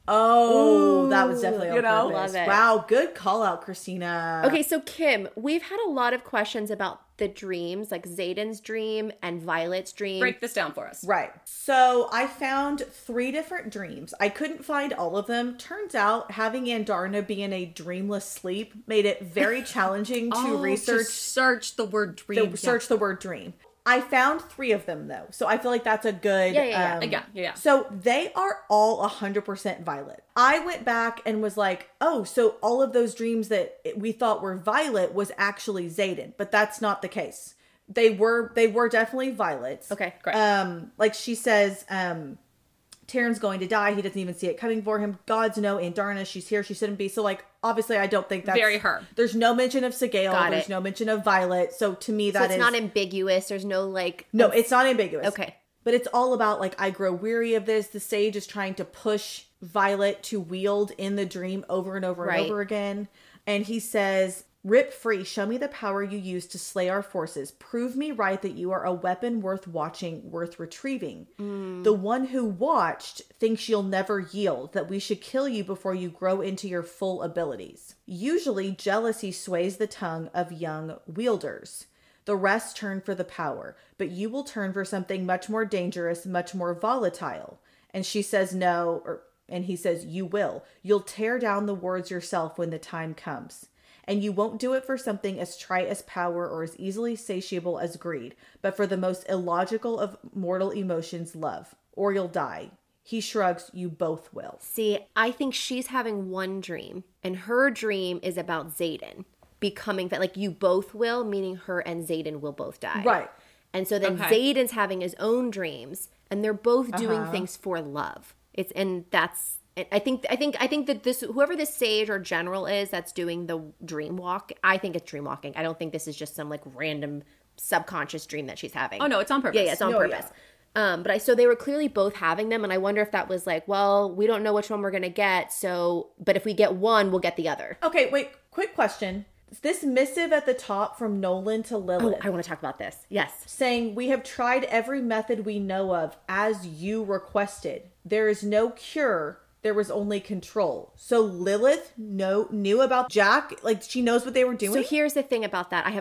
Speaker 6: Oh, that was definitely on
Speaker 4: you know?
Speaker 6: purpose.
Speaker 5: Love it.
Speaker 6: Wow, good call out, Christina.
Speaker 5: Okay, so Kim, we've had a lot of questions about the dreams, like Zayden's dream and Violet's dream.
Speaker 4: Break this down for us.
Speaker 6: Right. So I found three different dreams. I couldn't find all of them. Turns out having Andarna be in a dreamless sleep made it very challenging to
Speaker 4: Oh,
Speaker 6: research
Speaker 4: search the word dream.
Speaker 6: the, search the word dream. I found three of them though, so I feel like that's a good.
Speaker 5: Yeah, yeah, yeah.
Speaker 6: um,
Speaker 4: Yeah, yeah, yeah.
Speaker 6: So they are all one hundred percent Violet. I went back and was like, oh, so all of those dreams that we thought were Violet was actually Zayden, but that's not the case. They were they were definitely Violet's.
Speaker 5: Okay,
Speaker 4: great.
Speaker 6: Um, like she says, um, Taryn's going to die. He doesn't even see it coming for him. Gods know Andarna, she's here. She shouldn't be. So like, obviously, I don't think that's
Speaker 4: Very her.
Speaker 6: There's no mention of Sigale.
Speaker 5: Got
Speaker 6: There's
Speaker 5: it.
Speaker 6: no mention of Violet. So to me,
Speaker 5: So
Speaker 6: that
Speaker 5: it's
Speaker 6: is
Speaker 5: not ambiguous. There's no like.
Speaker 6: no, it's not ambiguous.
Speaker 5: Okay.
Speaker 6: But it's all about like, I grow weary of this. The sage is trying to push Violet to wield in the dream over and over and
Speaker 5: Right.
Speaker 6: over again. And he says, "Rip free, show me the power you use to slay our forces. Prove me right that you are a weapon worth watching, worth retrieving. The one who watched thinks you'll never yield, that we should kill you before you grow into your full abilities. Usually jealousy sways the tongue of young wielders. The rest turn for the power, but you will turn for something much more dangerous, much more volatile." And she says no, or and he says, "You will. You'll tear down the wards yourself when the time comes. And you won't do it for something as trite as power or as easily satiable as greed, but for the most illogical of mortal emotions, love. Or you'll die." He shrugs, "You both will."
Speaker 5: See, I think she's having one dream, and her dream is about Zayden becoming like you both will, meaning her and Zayden will both die.
Speaker 6: Right.
Speaker 5: And so then
Speaker 4: Okay.
Speaker 5: Zayden's having his own dreams, and they're both doing
Speaker 6: Uh-huh.
Speaker 5: things for love. It's and that's I think I think I think that this whoever this sage or general is that's doing the dream walk, I think it's dream walking. I don't think this is just some like random subconscious dream that she's having.
Speaker 4: Oh, no, it's on purpose.
Speaker 5: Yeah, yeah, it's on
Speaker 6: No,
Speaker 5: purpose. Um, but I so they were clearly both having them, and I wonder if that was like, well, we don't know which one we're gonna get, so but if we get one, we'll get the other.
Speaker 6: Okay, wait, quick question. This missive at the top from Nolan to
Speaker 5: Oh,
Speaker 6: Lilith.
Speaker 5: I want to talk about this. Yes.
Speaker 6: saying, "We have tried every method we know of as you requested. There is no cure. There was only control." So Lilith know, knew about Jack? Like, she knows what they were doing?
Speaker 5: So here's the thing about that. I have a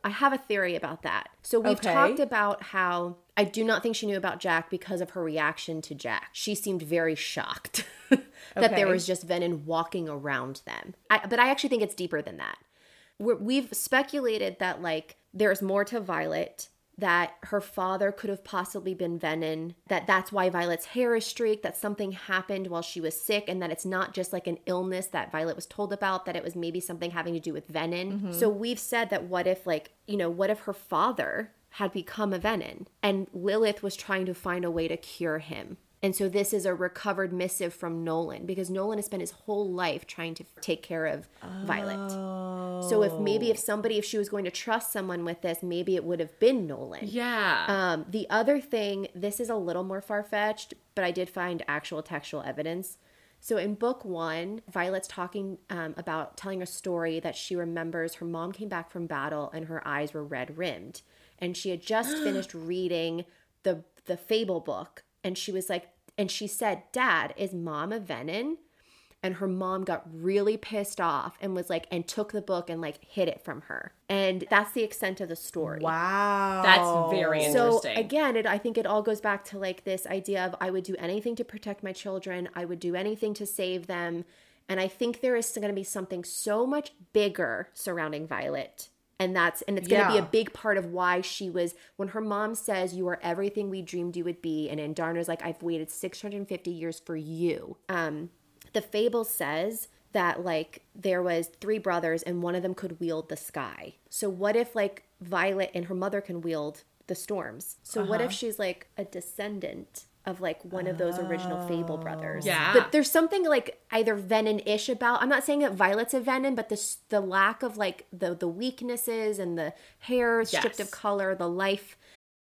Speaker 5: I have a theory about that. So we've
Speaker 6: Okay.
Speaker 5: talked about how I do not think she knew about Jack because of her reaction to Jack. She seemed very shocked that
Speaker 6: Okay.
Speaker 5: there was just venom walking around them. I, but I actually think it's deeper than that. We're, we've speculated that like there's more to Violet, that her father could have possibly been Venom, that that's why Violet's hair is streaked, that something happened while she was sick, and that it's not just like an illness that Violet was told about, that it was maybe something having to do with Venom.
Speaker 6: Mm-hmm.
Speaker 5: So we've said that what if like, you know, what if her father had become a Venom and Lilith was trying to find a way to cure him? And so this is a recovered missive from Nolan, because Nolan has spent his whole life trying to take care of Violet.
Speaker 6: Oh.
Speaker 5: So if maybe if somebody, if she was going to trust someone with this, maybe it would have been Nolan.
Speaker 4: Yeah.
Speaker 5: Um, the other thing, this is a little more far-fetched, but I did find actual textual evidence. So in book one, Violet's talking um, about telling a story that she remembers her mom came back from battle and her eyes were red-rimmed. And she had just finished reading the the Fable book. And she was like, and she said, Dad, is Mom a Venom? And her mom got really pissed off and was like, and took the book and like hid it from her. And that's the extent of the story.
Speaker 6: Wow.
Speaker 4: That's very
Speaker 5: So
Speaker 4: interesting.
Speaker 5: again, it, I think it all goes back to like this idea of I would do anything to protect my children. I would do anything to save them. And I think there is going to be something so much bigger surrounding Violet. And that's, and it's going to
Speaker 6: Yeah.
Speaker 5: be a big part of why she was, when her mom says, you are everything we dreamed you would be. And Andarna's like, I've waited six hundred fifty years for you. Um, the Fable says that like there was three brothers and one of them could wield the sky. So what if like Violet and her mother can wield the storms? So what if she's like a descendant of like one of those original Fable brothers?
Speaker 4: Yeah.
Speaker 5: But there's something like either Venom-ish about, I'm not saying that Violet's a Venom, but the, the lack of like the, the weaknesses and the hair stripped
Speaker 4: Yes.
Speaker 5: of color, the life.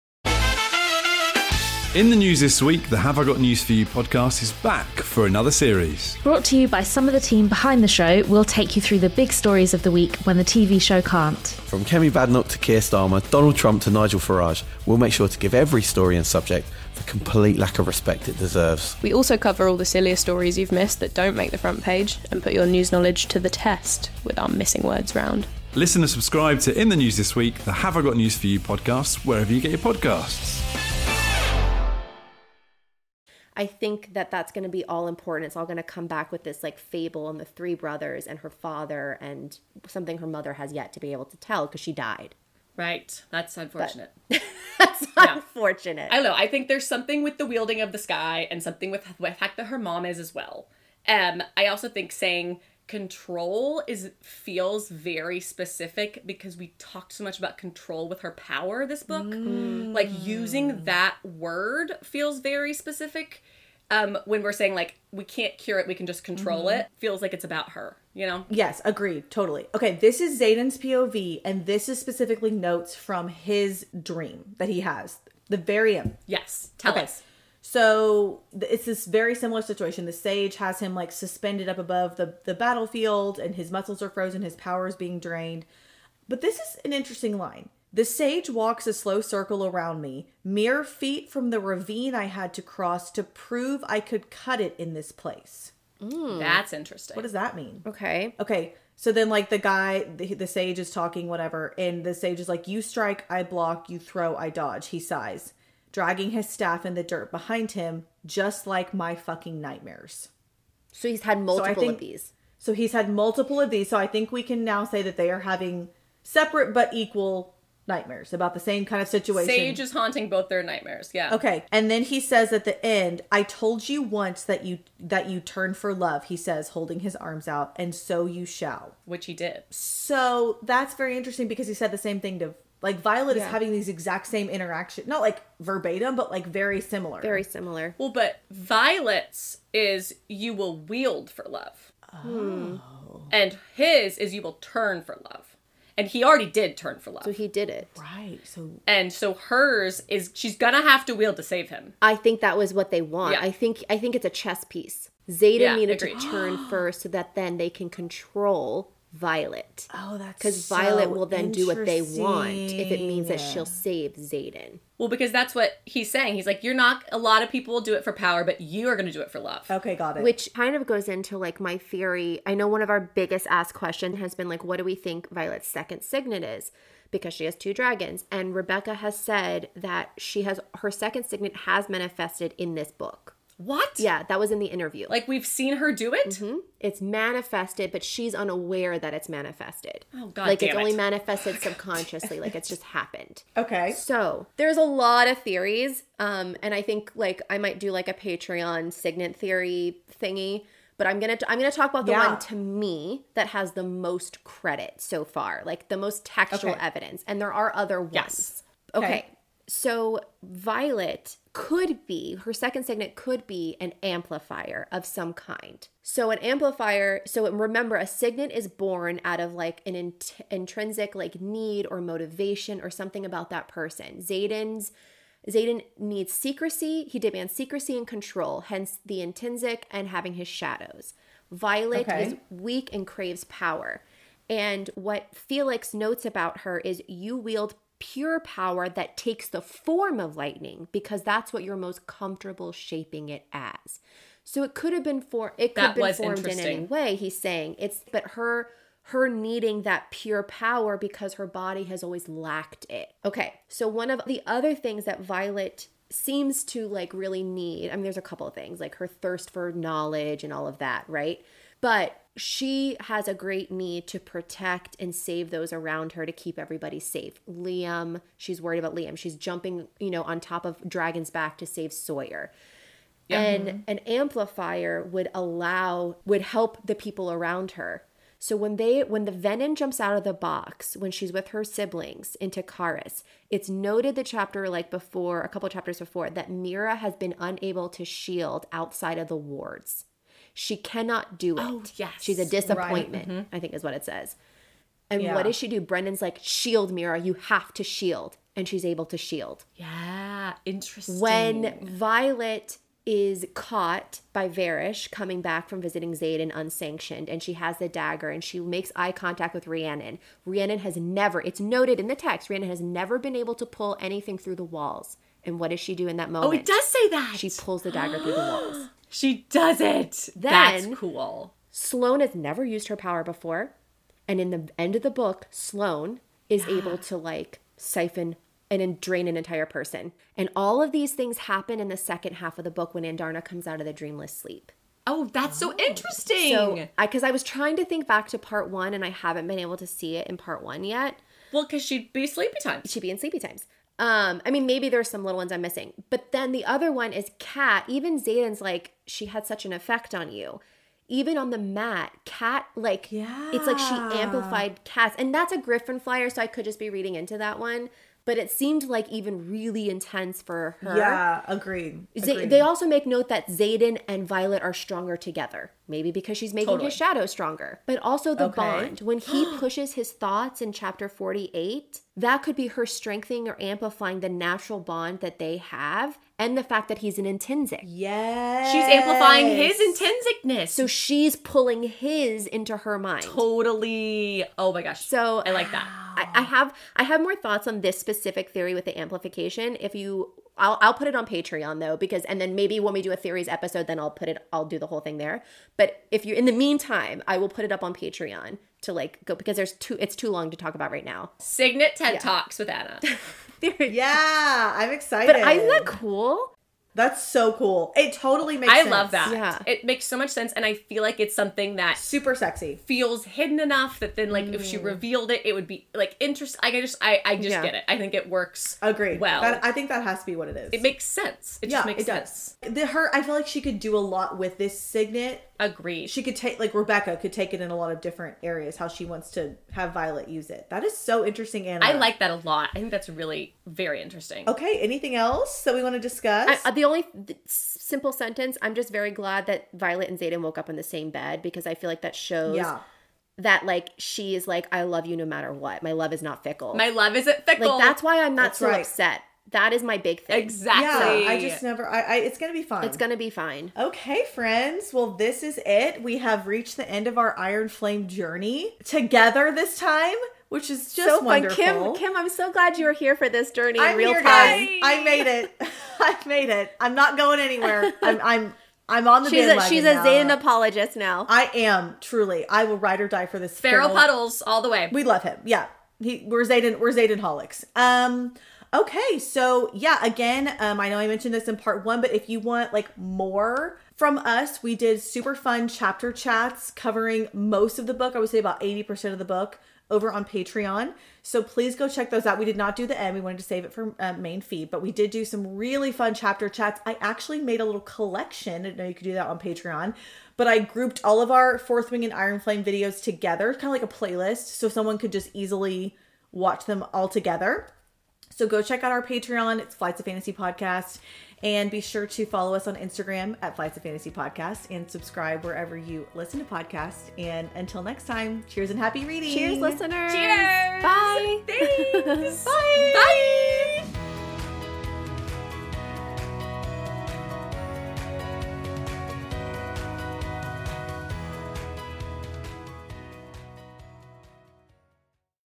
Speaker 9: In the news this week, the Have I Got News For You podcast is back for another series.
Speaker 10: Brought to you by some of the team behind the show, we'll take you through the big stories of the week when the T V show can't.
Speaker 11: From Kemi Badnock to Keir Starmer, Donald Trump to Nigel Farage, we'll make sure to give every story and subject the complete lack of respect it deserves.
Speaker 12: We also cover all the sillier stories you've missed that don't make the front page and put your news knowledge to the test with our missing words round.
Speaker 9: Listen and subscribe to In the News This Week, the Have I Got News For You podcast, wherever you get your podcasts.
Speaker 5: I think that that's going to be all important. It's all going to come back with this like Fable and the three brothers and her father and something her mother has yet to be able to tell because she died.
Speaker 4: Right. That's unfortunate.
Speaker 5: That's
Speaker 4: Yeah.
Speaker 5: unfortunate.
Speaker 4: I don't know. I think there's something with the wielding of the sky and something with the fact that her mom is as well. Um, I also think saying control is feels very specific because we talked so much about control with her power this book.
Speaker 5: Mm.
Speaker 4: Like using that word feels very specific. Um, when we're saying like we can't cure it, we can just control
Speaker 6: Mhm.
Speaker 4: it, feels like it's about her, you know?
Speaker 6: Yes, agreed, totally. Okay, this is Xaden's P O V, and this is specifically notes from his dream that he has. The very end.
Speaker 4: Yes, tell
Speaker 6: okay.
Speaker 4: us.
Speaker 6: So th- it's this very similar situation. The sage has him like suspended up above the, the battlefield, and his muscles are frozen, his power is being drained. But this is an interesting line. The sage walks a slow circle around me, mere feet from the ravine I had to cross to prove I could cut it in this place.
Speaker 5: Mm.
Speaker 4: That's interesting.
Speaker 6: What does that mean?
Speaker 5: Okay.
Speaker 6: Okay. So then like the guy, the, the sage is talking, whatever. And the sage is like, you strike, I block, you throw, I dodge. He sighs, dragging his staff in the dirt behind him, just like my fucking nightmares.
Speaker 5: So he's had multiple
Speaker 6: think,
Speaker 5: of these.
Speaker 6: So he's had multiple of these. So I think we can now say that they are having separate but equal nightmares about the same kind of situation.
Speaker 4: Sage is haunting both their nightmares. Yeah.
Speaker 6: Okay. And then he says at the end, I told you once that you that you turn for love, he says, holding his arms out, and so you shall.
Speaker 4: Which he did.
Speaker 6: So that's very interesting because he said the same thing to, like, Violet
Speaker 5: Yeah.
Speaker 6: is having these exact same interaction. Not like verbatim, but like very similar.
Speaker 5: Very similar.
Speaker 4: Well, but Violet's is you will wield for love.
Speaker 6: Oh.
Speaker 4: And his is you will turn for love. And he already did turn for love.
Speaker 5: So he did it.
Speaker 6: Right. So
Speaker 4: And so hers is she's gonna have to wield to save him.
Speaker 5: I think that was what they want.
Speaker 4: Yeah.
Speaker 5: I think I think it's a chess piece. Zayden
Speaker 4: Yeah,
Speaker 5: needed
Speaker 4: agreed.
Speaker 5: to turn first so that then they can control Violet.
Speaker 6: Oh, that's
Speaker 5: because
Speaker 6: so
Speaker 5: Violet will then do what they want if it means that she'll save Xaden.
Speaker 4: Well, because that's what he's saying. He's like, you're not, a lot of people will do it for power, but you are going to do it for love.
Speaker 6: Okay, got it.
Speaker 5: Which kind of goes into like my theory. I know one of our biggest asked questions has been like, what do we think Violet's second signet is? Because she has two dragons. And Rebecca has said that she has, her second signet has manifested in this book.
Speaker 4: What?
Speaker 5: Yeah, that was in the interview.
Speaker 4: Like we've seen her do it?
Speaker 5: Mm-hmm. It's manifested, but she's unaware that it's manifested.
Speaker 4: Oh, God
Speaker 5: Like
Speaker 4: damn
Speaker 5: it's
Speaker 4: it.
Speaker 5: only manifested subconsciously. Like it's just happened.
Speaker 6: Okay.
Speaker 5: So there's a lot of theories. Um, and I think like I might do like a Patreon signet theory thingy. But I'm gonna I'm gonna talk about the
Speaker 6: Yeah.
Speaker 5: one to me that has the most credit so far, like the most textual
Speaker 6: Okay.
Speaker 5: evidence. And there are other ones.
Speaker 4: Yes.
Speaker 5: Okay.
Speaker 6: Okay.
Speaker 5: So Violet could be, her second signet could be an amplifier of some kind. So an amplifier, so remember, a signet is born out of like an int- intrinsic like need or motivation or something about that person. Xaden's Xaden needs secrecy. He demands secrecy and control, hence the intrinsic and having his shadows. Violet
Speaker 6: Okay.
Speaker 5: is weak and craves power. And what Felix notes about her is you wield pure power that takes the form of lightning because that's what you're most comfortable shaping it as. So it could have been for it could
Speaker 4: That
Speaker 5: have been
Speaker 4: was
Speaker 5: formed in any
Speaker 4: interesting.
Speaker 5: way. He's saying it's but her her needing that pure power because her body has always lacked it. Okay, so one of the other things that Violet seems to like really need, I mean, there's a couple of things, like her thirst for knowledge and all of that, right? But she has a great need to protect and save those around her to keep everybody safe. Liam, she's worried about Liam. She's jumping, you know, on top of Dragon's back to save Sawyer.
Speaker 4: Yeah.
Speaker 5: And an amplifier would allow, would help the people around her. So when they, when the venom jumps out of the box, when she's with her siblings into Karis, it's noted the chapter like before, a couple chapters before, that Mira has been unable to shield outside of the wards. She cannot do it.
Speaker 4: Oh, yes.
Speaker 5: She's a disappointment,
Speaker 4: Right. Mhm.
Speaker 5: I think is what it says. And
Speaker 6: Yeah.
Speaker 5: what does she do? Brendan's like, shield, Mira, you have to shield. And she's able to shield.
Speaker 4: Yeah, interesting.
Speaker 5: When Violet is caught by Varish coming back from visiting Xaden unsanctioned, and she has the dagger and she makes eye contact with Rhiannon. Rhiannon has never, it's noted in the text, Rhiannon has never been able to pull anything through the walls. And what does she do in that moment?
Speaker 4: Oh, it does say that.
Speaker 5: She pulls the dagger through the walls.
Speaker 4: She does it.
Speaker 5: Then,
Speaker 4: That's cool.
Speaker 5: Sloane has never used her power before. And in the end of the book, Sloane is able to like siphon and then drain an entire person. And all of these things happen in the second half of the book when Andarna comes out of the dreamless sleep.
Speaker 4: Oh, that's so interesting.
Speaker 5: So, I because I was trying to think back to part one and I haven't been able to see it in part one yet.
Speaker 4: Well, because she'd be sleepy times.
Speaker 5: She'd be in sleepy times. Um, I mean, maybe there's some little ones I'm missing. But then the other one is Kat. Even Xaden's like, she had such an effect on you. Even on the mat, Kat, like,
Speaker 6: Yeah.
Speaker 5: it's like she amplified Kat's. And that's a Griffin flyer, so I could just be reading into that one. But it seemed like even really intense for her.
Speaker 6: Yeah, agreed.
Speaker 5: Z-
Speaker 6: agreed.
Speaker 5: They also make note that Xaden and Violet are stronger together. Maybe because she's making
Speaker 4: Totally.
Speaker 5: his shadow stronger. But also the
Speaker 6: Okay.
Speaker 5: bond. When he pushes his thoughts in chapter forty-eight, that could be her strengthening or amplifying the natural bond that they have and the fact that he's an intrinsic.
Speaker 6: Yes.
Speaker 4: She's amplifying his intrinsicness.
Speaker 5: So she's pulling his into her mind.
Speaker 4: Totally. Oh my gosh.
Speaker 5: So
Speaker 4: I like that.
Speaker 5: I, I have I have more thoughts on this specific theory with the amplification. If you, I'll I'll put it on Patreon though, because and then maybe when we do a theories episode, then I'll put it, I'll do the whole thing there. But if you, in the meantime, I will put it up on Patreon to like go because there's too, it's too long to talk about right now.
Speaker 4: Signet TED
Speaker 5: Yeah.
Speaker 4: Talks with Anna.
Speaker 6: Yeah, I'm excited.
Speaker 5: But isn't that cool?
Speaker 6: That's so cool. It totally makes
Speaker 4: I
Speaker 6: sense.
Speaker 4: love that.
Speaker 5: Yeah.
Speaker 4: It makes so much sense, and I feel like it's something that
Speaker 6: Super sexy.
Speaker 4: feels hidden enough that then, like, if she revealed it, it would be like interest. I just, I, I just
Speaker 5: Yeah.
Speaker 4: get it. I think it works.
Speaker 6: Agreed.
Speaker 4: Well,
Speaker 6: That, I think that has to be what it is.
Speaker 4: it makes sense. It
Speaker 6: yeah,
Speaker 4: just makes
Speaker 6: it
Speaker 4: sense.
Speaker 6: does. The, her, I feel like she could do a lot with this signet.
Speaker 4: Agreed.
Speaker 6: She could take, like Rebecca could take it in a lot of different areas, how she wants to have Violet use it. That is so interesting, Anna.
Speaker 4: I like that a lot. I think that's really very interesting.
Speaker 6: Okay, anything else that we want to discuss?
Speaker 5: I, the only th- simple sentence, I'm just very glad that Violet and Xaden woke up in the same bed because I feel like that shows
Speaker 6: yeah.
Speaker 5: that like she is like, I love you no matter what. My love is not fickle.
Speaker 4: My love isn't fickle.
Speaker 5: Like that's why I'm not
Speaker 6: That's
Speaker 5: so
Speaker 6: right.
Speaker 5: upset That is my big thing.
Speaker 4: Exactly.
Speaker 6: Yeah, I just never, I, I it's going to be fun.
Speaker 5: It's going to be fine.
Speaker 6: Okay, friends. Well, this is it. We have reached the end of our Iron Flame journey together this time, which is just
Speaker 5: so fun.
Speaker 6: wonderful.
Speaker 5: Kim, Kim, I'm so glad you were here for this journey in
Speaker 6: I'm
Speaker 5: real
Speaker 6: here,
Speaker 5: time.
Speaker 6: guys. I made it. I made it. I'm not going anywhere. I'm, I'm, I'm on the
Speaker 5: she's
Speaker 6: bandwagon
Speaker 5: a, She's a
Speaker 6: now.
Speaker 5: Xaden apologist now.
Speaker 6: I am, truly. I will ride or die for this.
Speaker 4: Feral
Speaker 6: feral
Speaker 4: Puddles all the way.
Speaker 6: We love him. Yeah. He, we're Xaden, we're Xaden-holics. Um, okay. So yeah, again, um, I know I mentioned this in part one, but if you want like more from us, we did super fun chapter chats covering most of the book. I would say about eighty percent of the book over on Patreon. So please go check those out. We did not do the end. We wanted to save it for uh, main feed, but we did do some really fun chapter chats. I actually made a little collection. I didn't know you could do that on Patreon, but I grouped all of our Fourth Wing and Iron Flame videos together, kind of like a playlist, so someone could just easily watch them all together. So go check out our Patreon. It's Flights of Fantasy Podcast. And be sure to follow us on Instagram at Flights of Fantasy Podcast and subscribe wherever you listen to podcasts. And until next time, cheers and happy reading.
Speaker 5: Cheers, listeners.
Speaker 4: Cheers.
Speaker 5: Bye.
Speaker 4: Thanks.
Speaker 6: Bye.
Speaker 4: Bye.